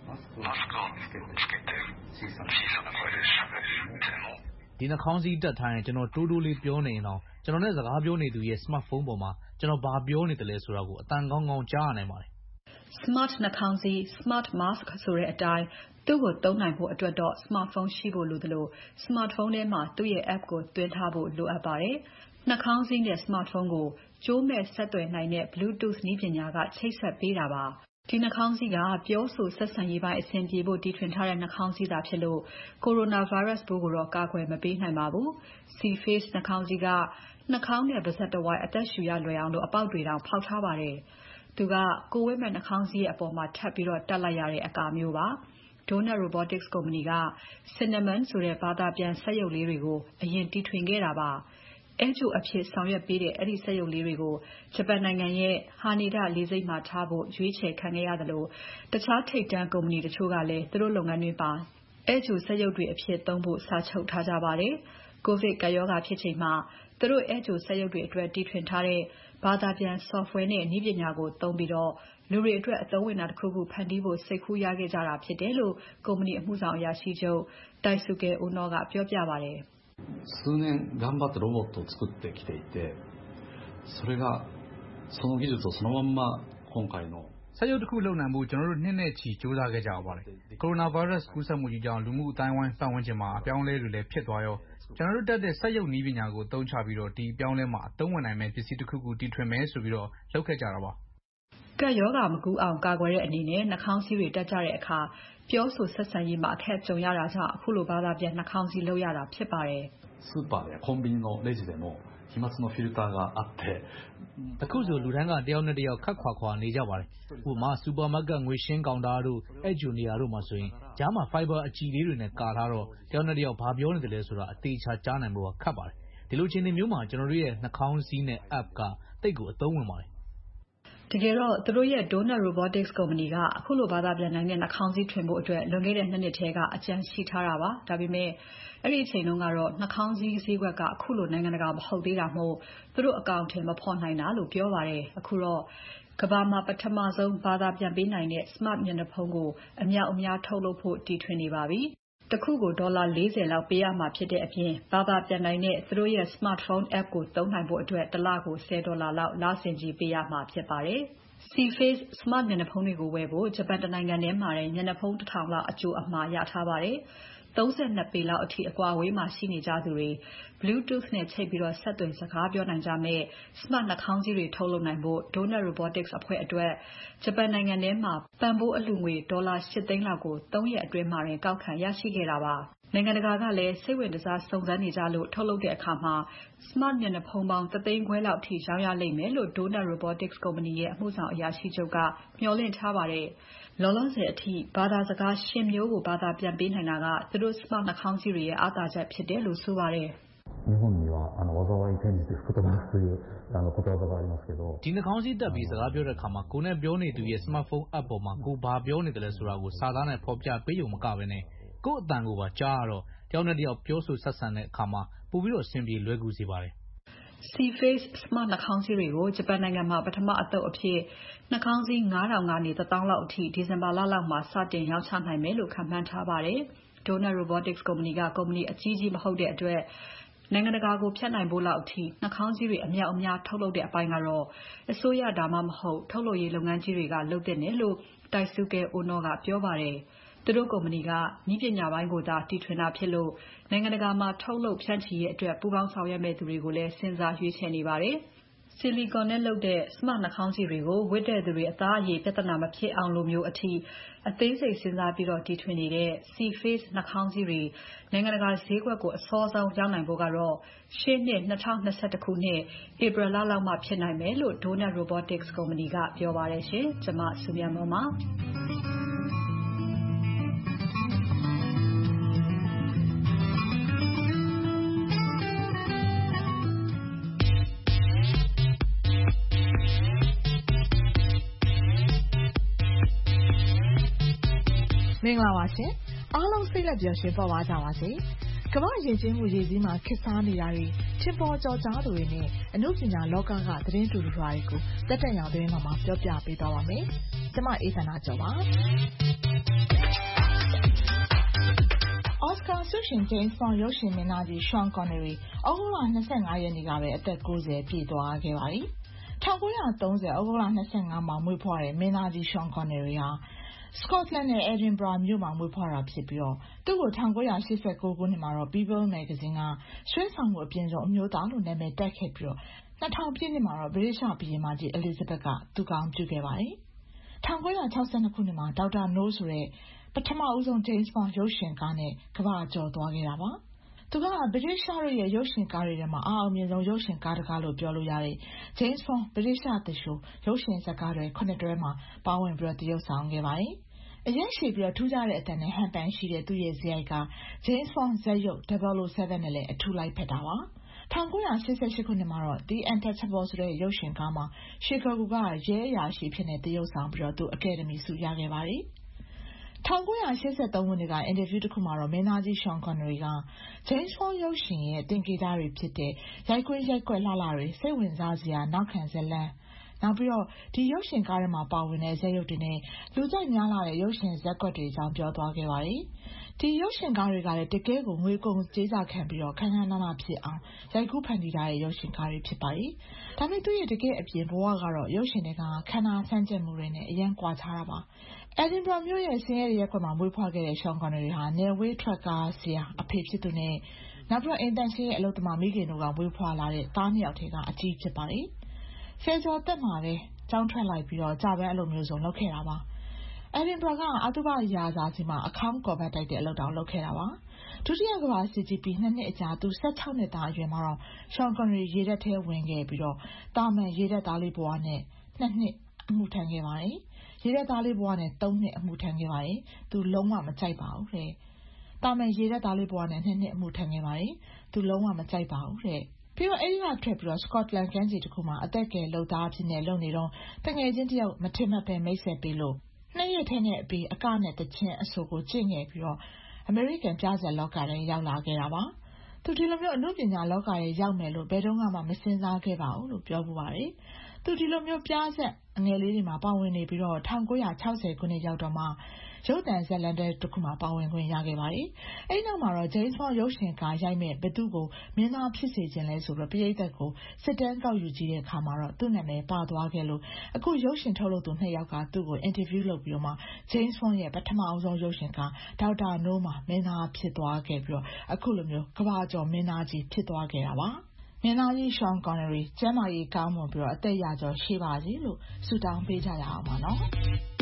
ဒီနှာခေါင်းစည်းတပ်ထားရင်ကျွန်တော်တိုးတိုးလေးပြောနေရင်တော့ကျွန်တော်နဲ့စကားပြောနေသူရဲ့ smartphone ပေါ်မှာကျွန်တော်ဘာပြောနေတယ်လဲဆိုတာကိုအတန်ကောင်းကောင်းကြားရနိုင်ပါတယ် Smart နှာခေါင်းစည်း Smart Mask ဆိုတဲ့အတိုင်းသူ့ကိုသုံးနိုင်ဖို့အတွက်တော့ smartphone ရှိဖို့လိုသလို smartphone ထဲမှာသူ့ရဲ့ app ကိုသွင်းထားဖို့လိုအပ်ပါတယ်။နှာခေါင်းစည်းနဲ့ smartphone ကိုကြိုးမဲ့ဆက်သွယ်နိုင်တဲ့ Bluetooth နည်းပညာကချိတ်ဆက်ပေးတာပါ။ဒီနှာခေါင်းစည်းကပြောဆိုဆက်ဆံရေးပိုင်းအဆင်ပြေဖို့တီထွင်ထားတဲ့နှာခေါင်းစည်းသာဖြစ်လို့ Coronavirus ပိုးကိုတော့ကာကွယ်မပေးနိုင်ပါဘူး။ C-Face နှာခေါင်းစည်းကနှာခေါင်းနဲ့ပါးစပ်တဝိုက်အသက်ရှူရလွယ်အောင်လို့အပေါက်တွေတောင်ဖောက်ထားပါတယ်။သူကကိုယ်ဝတ်မဲ့နှာခေါင်းစည်းရဲ့အပေါ်မှာထပ်ပြီးတော့တပ်လိုက်ရတဲ့အကာမျိုးပါ။ Donut Robotics ကုမ္ပဏီက Cinnamon ဆိုတဲ့ဘာသာပြန်စက်ရုပ်လေးတွေကိုအရင်တီထွင်ခဲ့တာပါ။အဲကြိုအဖြစ်ဆောင်ရွက်ပေးတဲ့အဲဒီစက်ရုပ်လေးတွေကိုဂျပန်နိုင်ငံရဲ့ဟာနီဒလေဆိပ်မှာထားဖို့ရွေးချယ်ခံခဲ့ရသလိုတခြားထိပ်တန်းကုမ္ပဏီတချို့ကလည်းသူတို့လုပ်ငန်းတွေမှာအဲကြိုစက်ရုပ်တွေအဖြစ်သုံးဖို့စာချုပ်ထားကြပါတယ်။ ကိုဗစ်ကပ်ရောဂါဖြစ်ချိန်မှာသူတို့အဲကြိုစက်ရုပ်တွေအတွက်တီထွင်ထားတဲ့ဘာသာပြန် software နဲ့နည်းပညာကိုသုံးပြီးတော့လူတွေအတွက်အသုံးဝင်တာတစ်ခုခုဖန်တီးဖို့စိတ်ကူးရခဲ့ကြတာဖြစ်တယ်လို့ကုမ္ပဏီအမှုဆောင်အရာရှိချုပ် Daisuke Ono ကပြောပြပါတယ်။数年頑張ってロボットを作ってきていてそれがその技術をそのまんま今回のစက်ရုပ်တစ်ခုလုပ်နိုင်ဖို့ကျွန်တော်တို့နှစ်နဲ့ချီစူးစမ်းခဲ့ကြပါတယ်။ Coronavirus ကူးစက်မှုကြီးကြောင့်လူမှုအတိုင်းအဝိုင်းပတ်ဝန်းကျင်မှာအပြောင်းအလဲတွေလည်းဖြစ်သွားရောကျွန်တော်တို့တက်တဲ့စက်ရုပ်နည်းပညာကိုသုံးချပြီးတော့ဒီအပြောင်းအလဲမှာအသုံးဝင်နိုင်မဲ့ပစ္စည်းတစ်ခုခုတီထွင်မယ်ဆိုပြီးတော့လုပ်ခဲ့ကြတာပါ။ကပ်ရောဂါမကူးအောင်ကာကွယ်တဲ့အနေနဲ့နှာခေါင်းစည်းတွေတက်ကြတဲ့အခါပြောဆိုဆက်ဆံရေးမှာအခက်ကြုံရတာကြောင့်အခုလိုဘာသာပြန်နှာခေါင်းစည်းလုပ်ရတာဖြစ်ပါတယ်။スーパーやコンビニのレジでも飛沫のフィルターがあってအခုဆိုလူတန်းကတယောက်နဲ့တယောက်ခတ်ခွာခွာနေကြပါတယ်။ဥပမာစူပါမားကတ်ငွေရှင်းကောင်တာတို့အဲ့ဂျူနီယာတို့မှာဆိုရင်ကြားမှာ fiber အကြည်လေးတွေနဲ့ကာထားတော့တယောက်နဲ့တယောက်ဘာပြောနေတယ်လဲဆိုတာအသေးချာကြားနိုင်ဖို့ခက်ပါတယ်။ဒီလိုချိန်တွေမျိုးမှာကျွန်တော်တို့ရဲ့နှာခေါင်းစည်းနဲ့ app ကတိတ်ကိုအသုံးဝင်ပါတယ်တကယ်တော့သူတို့ရဲ့ Donut Robotics ကုမ္ပဏီကအခုလိုဘာသာပြန်နိုင်တဲ့နှာခေါင်းစည်းထွင်ဖို့အတွက်လွန်ခဲ့တဲ့နှစ်နှစ်ထဲကအကြံရှိထားတာပါ။ဒါပေမဲ့အဲ့ဒီအချိန်တုန်းကတော့နှာခေါင်းစည်းဈေးကွက်ကအခုလိုနိုင်ငံတကာမဟုတ်သေးတာမို့သူတို့အကောင့်ထဲမဖော်နိုင်တာလို့ပြောပါတယ်။အခုတော့ကမ္ဘာမှာပထမဆုံးဘာသာပြန်ပေးနိုင်တဲ့ Smart မျက်နှာဖုံးကိုအမြောက်အများထုတ်လုပ်ဖို့တီထွင်နေပါပြီ။တစ်ခုကိုဒေါ်လာ၄၀လောက်ပေးရမှာဖြစ်တဲ့အပြင်ဘာသာပြန်နိုင်တဲ့သူတို့ရဲ့ smartphone app ကိုသုံးနိုင်ဖို့အတွက်တစ်လကို၁၀ဒေါ်လာလောက်လစဉ်ကြီးပေးရမှာဖြစ်ပါတယ်။ C-Face Smart မျက်နှာဖုံးတွေကိုဝယ်ဖို့ဂျပန်တစ်နိုင်ငံထဲမှာတင်မျက်နှာဖုံးတစ်ထောင်လောက်အကျိုးအမှာရထားပါတယ်။၃၂ပေလောက်အထိအကွာအဝေးမှာရှိနေကြသူတွေ Bluetooth နဲ့ချိတ်ပြီးတော့ဆက်သွယ်စကားပြောနိုင်ကြမဲ့ Smart နှာခေါင်းစည်းတွေထုတ်လုပ်နိုင်ဖို့ Donut Robotics အဖွဲ့အတွက်ဂျပန်နိုင်ငံထဲမှာပံ့ပိုးအလှူငွေဒေါ်လာ၈သိန်းလောက်ကို၃ရက်အတွင်းမှာတင်ကောက်ခံရရှိခဲ့တာပါ။နိုင်ငံတကာကလည်းစိတ်ဝင်တစားစုံစမ်းနေကြလို့ထုတ်လုပ်တဲ့အခါမှာ Smart မျက်နှာဖုံးပေါင်းတစ်သိန်းခွဲလောက်အထိရောင်းရလိမ့်မယ်လို့ Donut Robotics ကုမ္ပဏီရဲ့အမှုဆောင်အရာရှိချုပ်ကမျှော်လင့်ထားပါတယ်။လောလောဆယ်အထိဘာသာစကားရှစ်မျိုးကိုဘာသာပြန်ပေးနိုင်တာကသူတို့ Smart နှာခေါင်းစည်းတွေရဲ့အားသာချက်ဖြစ်တယ်လို့ဆိုပါတယ်။日本にはあの災い転じて福となすというあのことわざがありますけどဒီနှာခေါင်းစည်းတက်ပြီးစကားပြောတဲ့အခါမှာကိုယ်နဲ့ပြောနေသူရဲ့ smartphone app ပေါ်မှာကိုဘာပြောနေတယ်လဲဆိုတာကိုစာသားနဲ့ဖော်ပြပေးရုံမကဘဲနဲ့ကိုယ့်အတန်ကိုပါကြားရတော့တယောက်နဲ့တယောက်ပြောဆိုဆက်ဆံတဲ့အခါမှာပိုပြီးတော့အဆင်ပြေလွယ်ကူစေပါတယ်။ C-Face Smart နှာခေါင်းစည်းတွေကိုဂျပန်နိုင်ငံမှာပထမအသုတ်အဖြစ်နှာခေါင်းစည်းငါးထောင်ကနေတစ်သောင်းလောက်အထိဒီဇင်ဘာလလောက်မှာစတင်ရောင်းချနိုင်မယ်လို့ခန့်မှန်းထားပါတယ်။ Donut Robotics ကုမ္ပဏီကကုမ္ပဏီအကြီးကြီးမဟုတ်တဲ့အတွက်နိုင်ငံတကာကိုဖြတ်နိုင်ဖို့လောက်အထိနှာခေါင်းစည်းတွေအမြောက်အများထုတ်လုပ်တဲ့အပိုင်းကတော့အစိုးရဒါမှမဟုတ်ထုတ်လုပ်ရေးလုပ်ငန်းကြီးတွေကလုပ်သင့်တယ်လို့ Daisuke Ono ကပြောပါတယ်။သူတို့ကုမ္ပဏီကနည်းပညာပိုင်းကိုသာတီထွင်တာဖြစ်လို့နိုင်ငံတကာမှာထုတ်လုပ်ဖြန့်ချီရေးအတွက်ပူးပေါင်းဆောင်ရွက်မဲ့သူတွေကိုလည်းစဉ်းစားရွေးချယ်နေပါတယ်။ Silicon နဲ့လုပ်တဲ့ Smart နှာခေါင်းစည်းတွေကိုဝတ်တဲ့သူတွေအသားအရည်ပြဿနာမဖြစ်အောင်လိုမျိုးအထိအသေးစိတ်စဉ်းစားပြီးတော့တီထွင်နေတဲ့ C-Face နှာခေါင်းစည်းတွေနိုင်ငံတကာဈေးကွက်ကိုအစောဆုံးရောက်နိုင်ဖို့ကတော့ရှေ့နှစ်၂၀၂၁ခုနှစ်ဧပြီလလောက်မှဖြစ်နိုင်မယ်လို့ Donut Robotics ကုမ္ပဏီကပြောပါတယ်ရှင်။ကျွန်မစုမြတ်မွန်ပါမင်္ဂလာပါရှင်အားလုံးစိတ်လက်ပျော်ရွှင်ပေါ်ပါကြပါစေကမ္ဘာယဉ်ကျေးမှုရည်စည်းမှာခေတ်စားနေတာတွေချစ်ပေါ်ကြော်ကြားသူတွေနဲ့အမှုပညာလောကကသတင်းတူတူတွေကိုတက်တက်ရောင်သတင်းမှာပြောပြပေးသွားပါမယ်ကျွန်မအေးသန္တာကျော်ပါအော်စကာဆုရှင်ဂျိမ်းစ်ဘောင်ရုပ်ရှင်မင်းသားကြီးရှွန်ကွန်နရီအောက်တိုဘာ၂၅ရက်နေ့ကပဲအသက်၉၀ပြည့်သွားခဲ့ပါပြီ၁၉၃၀အောက်တိုဘာ၂၅မှာမွေးဖွားတဲ့မင်းသားကြီးရှွန်ကွန်နရီဟာစကော့တလန်နဲ့ Edinburgh မြို့မှာမွေးဖွားတာဖြစ်ပြီးတော့သူ့ကို၁၉၈၉ခုနှစ်မှာတော့ People Magazine ကရွှေဆောင်မှုအပြင်ဆုံးအမျိုးသားလို့နာမည်တက်ခဲ့ပြီးတော့၂၀၀၀ပြည့်နှစ်မှာတော့ဗြိတိရှဘုရင်မကြီး Elizabeth ကသူကောင်းပြုခဲ့ပါတယ်၁၉၆၂ခုနှစ်မှာဒေါက်တာနိုးဆိုတဲ့ပထမဦးဆုံး James Bond ရုပ်ရှင်ကားနဲ့ကမ္ဘာကျော်သွားခဲ့တာပါသူကဗြိတိရှရဲ့ရုပ်ရှင်ကားတွေထဲမှာအအောင်မြင်ဆုံးရုပ်ရှင်ကားတကားလို့ပြောလို့ရတဲ့ James Bond ဗြိတိရှသရှိုရုပ်ရှင်ဇာတ်ကားတွေခုနှစ်တွဲမှာပါဝင်ပြီးတော့တရုပ်ဆောင်ခဲ့ပါတယ်အရင်ရှိပြီးတော့ထူးခြားတဲ့အတန်နဲ့ဟန်ပန်ရှိတဲ့သူ့ရဲ့ဇာတ်က James Bond ဇာတ်ရုပ်double oh sevenနဲ့လည်းအထူးလိုက်ဖက်တာပါ၁၉၈၈ခုနှစ်မှာတော့ The Untouchable ဆိုတဲ့ရုပ်ရှင်ကားမှာရှီကာဂိုကရဲအရာရှိဖြစ်နေတရုပ်ဆောင်ပြီးတော့သူအကယ်ဒမီဆုရခဲ့ပါတယ်၁၉၈၃ခုနှစ်ကအင်တာဗျူးတစ်ခုမှာတော့မင်းသားကြီးရှွန်ကွန်နရီက James Bond ရုပ်ရှင်ရဲ့တင်ကေတာတွေဖြစ်တဲ့ရိုက်ကွင်းရိုက်ကွက်လှလှတွေစိတ်ဝင်စားစရာနောက်ခံဇာတ်လမ်းနောက်ပြီးတော့ဒီရုပ်ရှင်ကားထဲမှာပါဝင်တဲ့ဇာတ်ရုပ်တွေနဲ့လူကြိုက်များလာတဲ့ရုပ်ရှင်ဇာတ်ကွက်တွေအကြောင်းပြောသွားခဲ့ပါတယ်ဒီရုပ်ရှင်ကားတွေကလည်းတကယ်ကိုငွေကုန်ကြေးစားခံပြီးတော့ခန်းခန်းနားနားဖြစ်အောင်ရိုက်ကူးဖန်တီးထားတဲ့ရုပ်ရှင်ကားတွေဖြစ်ပါတယ်ဒါပေမဲ့သူ့ရဲ့တကယ်အပြင်ဘဝကတော့ရုပ်ရှင်တွေကခန္ဓာဆန်းကျက်မှုတွေနဲ့အရန်ကွာခြားတာပါEdinburgh မြို့ရဲ့ဆင်းရဲတဲ့ရပ်ကွက်မှာမွေးဖွားခဲ့တဲ့ရှွန်ကွန်နရီဟာနယ်ဝေးထွက်ကားဆရာအဖေဖြစ်သူနဲ့နောက်ပြီးတော့အင်တန်ရှင်းရဲ့အလုပ်သမားမိခင်တို့ကမွေးဖွားလာတဲ့သားနှစ်ယောက်ထဲကအကြီးဖြစ်ပါတယ်ဆယ်ကျော်သက်မှာပဲကျောင်းထွက်လိုက်ပြီးတော့ကြာပန်းအလုပ်မျိုးစုံလုပ်ခဲ့တာပါEdinburgh ကအသုဘရာဇာစီမှာအခေါင်းကော်ဘတ်တိုက်တဲ့အလုပ်တောင်လုပ်ခဲ့တာပါဒုတိယကမ္ဘာစစ်ကြီးပြီးနှစ်နှစ်အကြာသူ၁၆နှစ်သားအရွယ်မှာတော့ရှွန်ကွန်နရီရေတပ်ထဲဝင်ခဲ့ပြီးတော့တာမန်ရေတပ်သားလေးဘဝနဲ့နှစ်နှစ်အမှုထမ်းခဲ့ပါတယ်ရေတပ်သားလေးဘဝနဲ့သုံးနှစ်အမှုထမ်းခဲ့ပါတယ်သူလုံးဝမကြိုက်ပါဘူးတဲ့တာမန်ရေတပ်သားလေးဘဝနဲ့နှစ်နှစ်အမှုထမ်းခဲ့ပါတယ်သူလုံးဝမကြိုက်ပါဘူးတဲ့ပြီးတော့အဲဒီကထွက်ပြီးတော့စကော့တလန်ကမ်းခြေတစ်ခုမှာအသက်ကယ်လုပ်သားဖြစ်နေလုံနေတော့တငယ်ချင်းတယောက်မထင်မှတ်ပဲမိတ်ဆက်ပေးလို့နှစ်ရက်ထဲနဲ့အပြီးအကနဲ့တချင်းအဆိုကိုကျင့်ငယ်ပြီးတော့အမေရိကန်ပြဇာတ်လောကထဲရောက်လာခဲ့တာပါသူဒီလိုမျိုးအမှုပညာလောကထဲရောက်မယ်လို့ဘယ်တော့မှမစဉ်းစားခဲ့ပါဘူးလို့ပြောပူပါတယ်သူဒီလိုမျိုးပြဇာတ်အငယ်လေးတွေမှာပါဝင်နေပြီးတော့၁၉၆၀ခုနှစ်ရောက်တော့မှရုပ်သံဇာတ်လမ်းတစ်ခုမှာပါဝင်ခွင့်ရခဲ့ပါတယ်။အဲဒီနောက်မှာတော့ James Bond ရုပ်ရှင်ကားရိုက်မဲ့ဘသူ့ကိုမင်းသားဖြစ်စေခြင်းလဲဆိုတော့ပရိသတ်ကိုစစ်တမ်းကောက်ယူကြည့်တဲ့အခါမှာတော့သူ့နာမည်ပါသွားခဲ့လို့အခုရုပ်ရှင်ထုတ်လုပ်သူနှစ်ယောက်ကသူ့ကိုအင်တာဗျူးလုပ်ပြီးတော့မှ James Bond ရဲ့ပထမအဆုံးရုပ်ရှင်ကားဒေါက်တာနိုးမှာမင်းသားဖြစ်သွားခဲ့ပြီးတော့အခုလိုမျိုးကမ္ဘာကျော်မင်းသားကြီးဖြစ်သွားခဲ့တာပါ။မင်းသားကြီးရှွန်ကွန်နရီကျမ်းမာရေးကောင်းမွန်ပြီးတော့အသက်ရကျော်ရှိပါစေလို့ဆုတောင်းပေးကြရအောင်ပါနော်။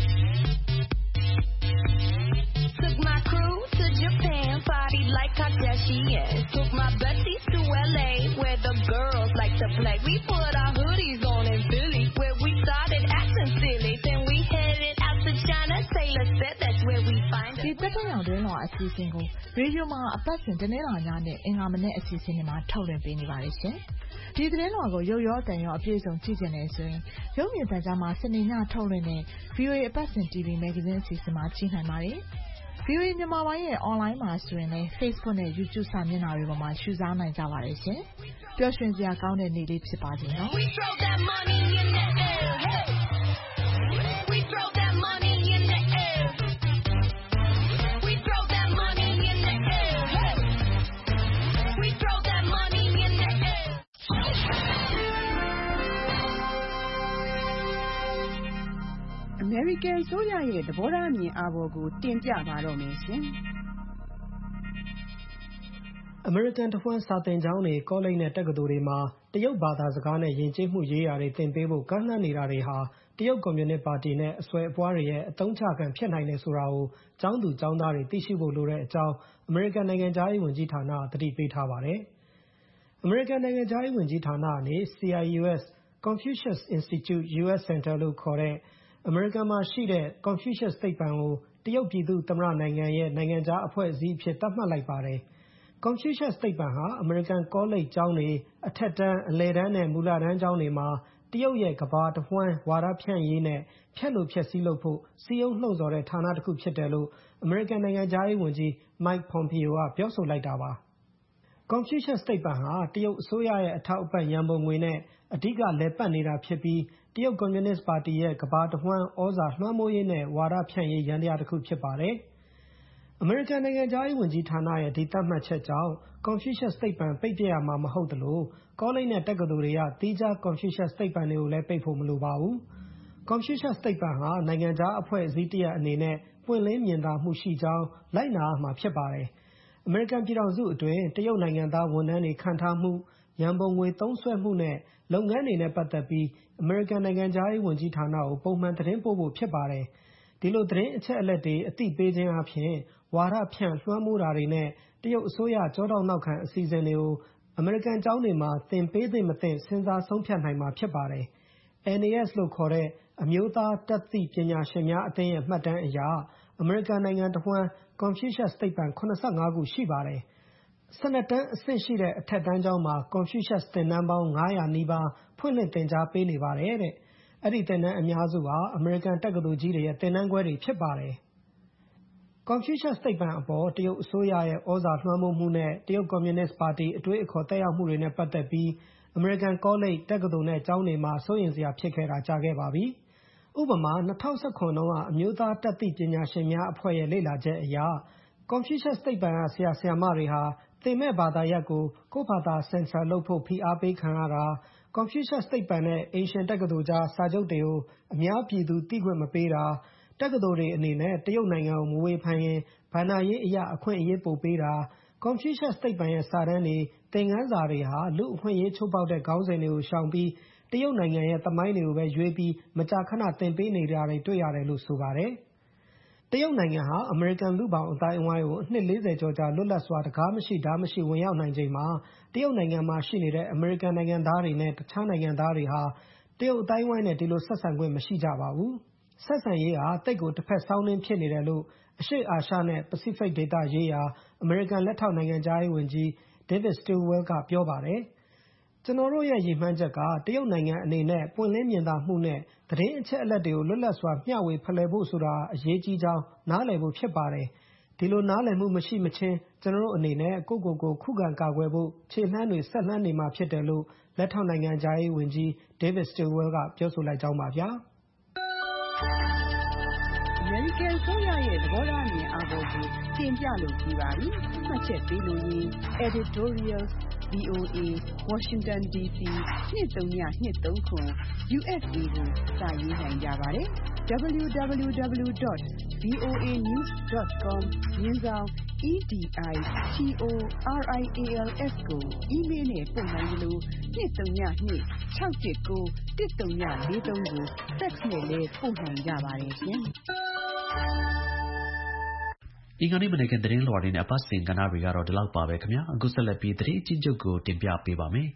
Took my crew to Japan, party like Kardashian. Took my besties to L A, where the girls like to play. We put our hoodies on in Philly, where we started acting silly. Then we headed out to China. Taylor said that's where we find it. ဒီတက်တဲ့အောင်တွင်းတော်အစီအစဉ်ကိုရေဒီယိုမှာအပတ်စဉ်တနေ့လာညနဲ့အင်္ဂါမနေ့အစီအစဉ်တွေမှာထုတ်လွှင့်ပေးနေပါတယ်ရှင်။ဒီသတင်းတော်ကိုရုပ်ရောတန်ရောအပြည့်စုံကြည့်ကြနေဆိုရင်ရုပ်မြင်သံကြားမှာစနေညထုတ်လွှင့်တဲ့ ဗီအိုအေ အပတ်စဉ် တီဗီ Magazine အစီအစဉ်မှာကြည့်နိုင်ပါတယ်။ ဗီအိုအေမြန်မာပိုင်းရဲ့ online မှာဆိုရင်လည်း Facebook နဲ့ YouTube စာမျက်နှာတွေပေါ်မှာရှုစားနိုင်ကြပါတယ်ရှင်။ပျော်ရွှင်စရာကောင်းတဲ့နေ့လေးဖြစ်ပါစေနော်။ We throw that money in the air. Hey. We throw that money in the air. We throw that money in the air. Hey. We throw that money in the air. American ဆိုရရဲ့သဘောထားအမြင်အာဘော်ကိုတင်ပြပါတော့မယ်ရှင်။ American တဝှမ်းစာသင်ကျောင်းတွေကောလိပ်နဲ့တက္ကသိုလ်တွေမှာတရုတ်ဘာသာစကားနဲ့ယဉ်ကျေးမှုရေးရာတွေသင်ပေးဖို့ကမ်းလှမ်းနေတာတွေဟာတရုတ်ကွန်မြူနစ်ပါတီနဲ့အဆွဲအပွားတွေရဲ့အသုံးချခံဖြစ်နိုင်တယ်ဆိုတာကိုကျောင်းသူကျောင်းသားတွေသိရှိဖို့လိုတဲ့အကြောင်း American နိုင်ငံခြားရေးဝန်ကြီးဌာနသတိပေးထားပါတယ်။ American နိုင်ငံခြားရေးဝန်ကြီးဌာနကနေ C I U S Confucius Institute U S Center လို့ခေါ်တဲ့အမေရိကန်မှာရှိတဲ့ Confucius သိပ္ပံကိုတရုတ်ပြည်သူ့သမ္မတနိုင်ငံရဲ့နိုင်ငံခြားအဖွဲ့အစည်းအဖြစ်သတ်မှတ်လိုက်ပါတယ်။ Confucius သိပ္ပံဟာအမေရိကန်ကောလိပ်ကျောင်းတွေအထက်တန်းအလယ်တန်းနဲ့မူလတန်းကျောင်းတွေမှာတရုတ်ရဲ့ကမ္ဘာတစ်ဝှမ်းဝါဒဖြန့်ရေးနဲ့ဖျက်လို့ဖျက်ဆီးလုပ်ဖို့စည်းရုံးလှုံ့ဆော်တဲ့ဌာနတစ်ခုဖြစ်တယ်လို့အမေရိကန်နိုင်ငံခြားရေးဝန်ကြီး Mike Pompeo ကပြောဆိုလိုက်တာပါ။ Confucius သိပ္ပံဟာတရုတ်အစိုးရရဲ့အထောက်အပံ့ရန်ပုံငွေနဲ့အဓိကလည်ပတ်နေတာဖြစ်ပြီးတရုတ်ကွန်မြူနစ်ပါတီရဲ့ကမ္ဘာတစ်ဝှမ်းဩဇာလွှမ်းမိုးရေးနဲ့ဝါဒဖြန့်ရေးယန္တရားတစ်ခုဖြစ်ပါတယ်။အမေရိကန်နိုင်ငံခြားရေးဝန်ကြီးဌာနရဲ့ဒီသတ်မှတ်ချက်ကြောင့် Confucius သိပ္ပံပိတ်ပစ်ရမှာမဟုတ်သလိုကောလိပ်နဲ့တက္ကသိုလ်တွေကသီးခြား Confucius သိပ္ပံတွေကိုလည်းပိတ်ဖို့မလိုပါဘူး။ Confucius သိပ္ပံဟာနိုင်ငံခြားအဖွဲ့အစည်းတစ်ရပ်အနေနဲ့ပွင့်လင်းမြင်သာမှုရှိကြောင်းလိုက်နာရမှာဖြစ်ပါတယ်။အမေရိကန်ပြည်ထောင်စုအတွင်းတရုတ်နိုင်ငံသားဝန်ထမ်းတွေခန့်ထားမှုရန်ပုံငွေသုံးစွဲမှုနဲ့လုပ်ငန်းတွေနဲ့ပတ်သက်ပြီးအမေရိကန်နိုင်ငံခြားရေးဝန်ကြီးဌာနကိုပုံမှန်သတင်းပို့ဖို့ဖြစ်ပါတယ်။ဒီလိုသတင်းအချက်အလက်တွေအသိပေးခြင်းအပြင်ဝါဒဖြန့်လွှမ်းမိုးတာတွေနဲ့တရုတ်အစိုးရကြောထောက်နောက်ခံအစီအစဉ်တွေကိုအမေရိကန်ကျောင်းတွေမှာသင်ပေးသင့်မသင့်စဉ်းစားဆုံးဖြတ်နိုင်မှာဖြစ်ပါတယ်။ N A S လို့ခေါ်တဲ့အမျိုးသားတတ်သိပညာရှင်များအသင်းရဲ့မှတ်တမ်းအရအမေရိကန်နိုင်ငံတစ်ဝှမ်း Confucius သိပ္ပံခုနစ်ဆယ့်ငါးခုရှိပါတယ်။၁၂တန်းအဆင့်ရှိတဲ့အထက်တန်းကျောင်းမှာ Confucius သင်တန်းပေါင်းငါးရာနီးပါးဖွင့်လှစ်သင်ကြားပေးနေပါတယ်တဲ့။အဲ့ဒီသင်တန်းအများစုဟာအမေရိကန်တက္ကသိုလ်ကြီးတွေရဲ့သင်တန်းခွဲတွေဖြစ်ပါတယ်။ Confucius သိပ္ပံအပေါ်တရုတ်အစိုးရရဲ့ဩဇာလွှမ်းမိုးမှုနဲ့တရုတ်ကွန်မြူနစ်ပါတီအတွေးအခေါ်သက်ရောက်မှုတွေနဲ့ပတ်သက်ပြီးအမေရိကန်ကောလိပ်တက္ကသိုလ်နဲ့ကျောင်းတွေမှာစိုးရိမ်စရာဖြစ်ခဲ့တာကြာခဲ့ပါပြီ။ဥပမာ၂၀၁၇ခုတုန်းကအမျိုးသားတတ်သိပညာရှင်များအဖွဲ့ရဲ့လေ့လာချက်အရ Confucius သိပ္ပံကဆရာဆရာမတွေဟာသင်မဲ့ဘာသာရပ်ကိုကိုယ့်ဘာသာဆင်ဆာလုပ်ဖို့ဖိအားပေးခံရတာ၊ Confucius သိပ္ပံနဲ့အိမ်ရှင်တက္ကသိုလ်ကြားစာချုပ်တွေကိုအများပြည်သူသိခွင့်မပေးတာ၊ တက္ကသိုလ်တွေအနေနဲ့တရုတ်နိုင်ငံကိုမဝေဖန်ရင်ဘဏ္ဍာရေးအရအခွင့်အရေးပိုပေးတာ၊ Confucius သိပ္ပံရဲ့စာတမ်းတွေသင်ခန်းစာတွေဟာလူ့အခွင့်အရေးချိုးဖောက်တဲ့ခေါင်းစဉ်တွေကိုရှောင်ပြီးတရုတ်နိုင်ငံရဲ့သမိုင်းတွေကိုပဲရွေးပြီးမကြာခဏသင်ပေးနေတာတွေတွေ့ရတယ်လို့ဆိုပါတယ်။တရုတ်နိုင်ငံဟာအမေရိကန်လူ့ဘောင်အသိုင်းအဝိုင်းကိုအနှစ်လေးဆယ်ကျော်ကြာလွတ်လပ်စွာတကားမရှိဓားမရှိဝင်ရောက်နိုင်ချိန်မှာတရုတ်နိုင်ငံမှာရှိနေတဲ့အမေရိကန်နိုင်ငံသားတွေနဲ့တခြားနိုင်ငံသားတွေဟာတရုတ်အသိုင်းအဝိုင်းနဲ့ဒီလိုဆက်ဆံခွင့်မရှိကြပါဘူး။ဆက်ဆံရေးဟာတိတ်ကိုတစ်ဖက်စောင်းနှင်းဖြစ်နေတယ်လို့အရှေ့အာရှနဲ့ပစိဖိတ်ဒေသရေးရာအမေရိကန်လက်ထောက်နိုင်ငံခြားရေးဝန်ကြီး David Stilwell ကပြောပါတယ်။ကျွန်တော်တို့ရဲ့ရည်မှန်းချက်ကတရုတ်နိုင်ငံအနေနဲ့ပွင့်လင်းမြင်သာမှုနဲ့သတင်းအချက်အလက်တွေကိုလွတ်လပ်စွာမျှဝေဖလှယ်ဖို့ဆိုတာအရေးကြီးကြောင်းနားလည်ဖို့ဖြစ်ပါတယ်။ဒီလိုနားလည်မှုမရှိမချင်းကျွန်တော်တို့အနေနဲ့ကိုယ့်ကိုယ်ကိုခုခံကာကွယ်ဖို့ခြေလှမ်းတွေဆက်လှမ်းနေမှာဖြစ်တယ်လို့လက်ထောက်နိုင်ငံခြားရေးဝန်ကြီး David Stilwell ကပြောဆိုလိုက်ကြောင်းပါဗျာ။အမေရိကန်ဆိုရရဲ့သဘောထားအမြင်အာဘော်ကိုတင်ပြလို့ပြီးပါပြီ။မှတ်ချက်ပေးလို့ရင် Editorial V O A Washington D C နှစ်သုံးညနှစ်သုံးခွန် U S A ကိုစာရေးနိုင်ကြပါတယ်။ w w w dot voa news dot com ရင်းဆောင် E D I T O R I A L S ကိုအီးမေးလ်နဲ့ပို့နိုင်လို့နှစ်သုံးညနှစ်၆၁ကိုတစ်သုံးညလေးသုံးကို fax နဲ့လည်းပို့နိုင်ကြပါတယ်ရှင်။အင်္ဂါနေ့မနက်ခင်းသတင်းလွှာတွေနဲ့အပတ်စဉ်ကဏ္ဍတွေကတော့ဒီလောက်ပါပဲခင်ဗျာအခုဆက်လက်ပြီးသတင်းအချင်းချုပ်ကိုတင်ပြပေးပါမယ်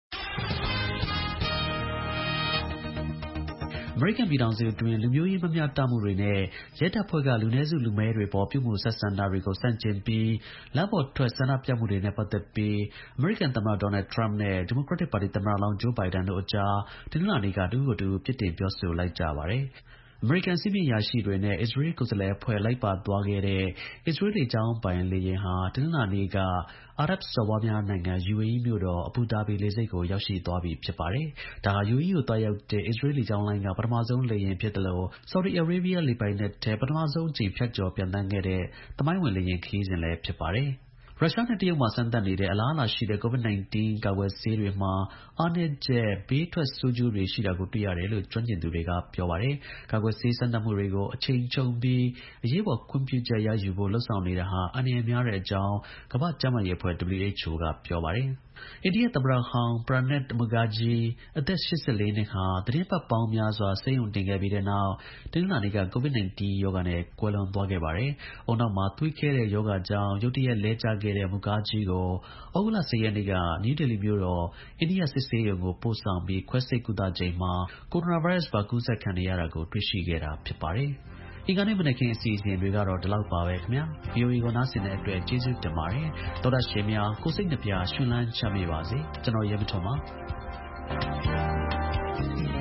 အမေရိကန်ပြည်ထောင်စုအတွင်းလူမျိုးရေးမမျှတမှုတွေနဲ့ရဲတပ်ဖွဲ့ကလူနည်းစုလူမည်းတွေပေါ်ပြုမှုဆက်ဆံတာတွေကိုစန့်ကျင်ပြီးလမ်းပေါ်ထွက်ဆန္ဒပြမှုတွေနဲ့ပတ်သက်ပြီးအမေရိကန်သမ္မတဒေါ်နယ်ထရမ့်နဲ့ဒီမိုကရက်တစ်ပါတီသမ္မတလောင်းဂျိုးဘိုင်ဒန်တို့အကြားတနင်္လာနေ့ကတစ်ဦးကိုတစ်ဦးပြစ်တင်ပြောဆိုလိုက်ကြပါတယ်အမေရိကန်စစ်ဘက်အရာရှိတွေနဲ့အစ္စရေးကိုယ်စားလှယ်အဖွဲ့လိုက်ပါသွားခဲ့တဲ့အစ္စရေးလေကြောင်းပိုင်လေယာဉ်ဟာတနင်္လာနေ့ကအာရပ်စော်ဘွားများနိုင်ငံ U A E မြို့တော်အဘူဒါဘီလေဆိပ်ကိုရောက်ရှိသွားပြီဖြစ်ပါတယ်။ဒါဟာ U A E ကိုသွားရောက်တဲ့အစ္စရေးလေကြောင်းလိုင်းကပထမဆုံးလေယာဉ်ဖြစ်တယ်လို့ Saudi Arabia လေပိုင်နက်ထဲပထမဆုံးအကြိမ်ဖြတ်ကျော်ပျံသန်းခဲ့တဲ့သမိုင်းဝင်လေယာဉ်ခရီးစဉ်လည်းဖြစ်ပါတယ်။ရုရှားနဲ့တရုတ်မှာစမ်းသပ်နေတဲ့အလားအလာရှိတဲ့ ကိုဗစ်၁၉ ကာကွယ်ဆေးတွေမှာအားနည်းချက်ဘေးထွက်ဆိုးကျိုးတွေရှိတာကိုတွေ့ရတယ်လို့ကျွမ်းကျင်သူတွေကပြောပါတယ်။ကာကွယ်ဆေးစမ်းသပ်မှုတွေကိုအချိန်ချုံပြီးအရေးပေါ်ခွင့်ပြုချက်ရယူဖို့လှုံ့ဆော်နေတာဟာအန္တရာယ်များတဲ့အကြောင်းကမ္ဘာ့ကျန်းမာရေးအဖွဲ့ W H O ကပြောပါတယ်။အိန္ဒိယသမ္မတဟောင်း Pranab Mukherjee အသက်၈၄နှစ်ဟာသီတင်းပတ်ပေါင်းများစွာဆေးရုံတင်ခဲ့ပြီးတဲ့နောက်တနင်္လာနေ့က ကိုဗစ်၁၉ ရောဂါနဲ့ကွယ်လွန်သွားခဲ့ပါတယ်။ဦးနှောက်မှာသွေးခဲတဲ့ရောဂါကြောင့်ရုတ်တရက်လဲကျခဲ့တဲ့ Mukherjee ကိုဩဂုတ်လ၁၀ရက်နေ့ကနယူးဒေလီမြို့တော်အိန္ဒိယစစ်ဆေးရုံကိုပို့ဆောင်ပြီးခွဲစိတ်ကုသချိန်မှာကိုရိုနာဗိုင်းရပ်စ်ပါကူးစက်ခံနေရတာကိုတွေ့ရှိခဲ့တာဖြစ်ပါတယ်။အင်္ဂါနေ့မနက်ခင်းအစီအစဉ်တွေကတော့ဒီလောက်ပါပဲခင်ဗျာ V O A ကိုနားဆင်တဲ့အတွက်ကျေးဇူးတင်ပါတယ်သောတာရှင်များကိုစိတ်နှပြရှင်လန်းချမ်းမြေပါစေကျွန်တော်ရဲမထွန်းပါ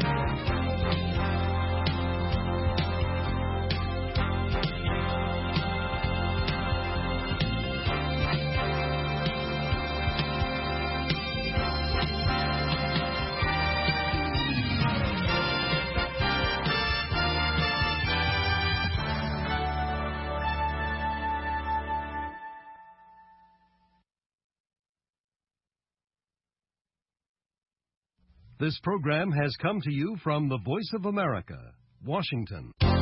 This program has come to you from the Voice of America, Washington.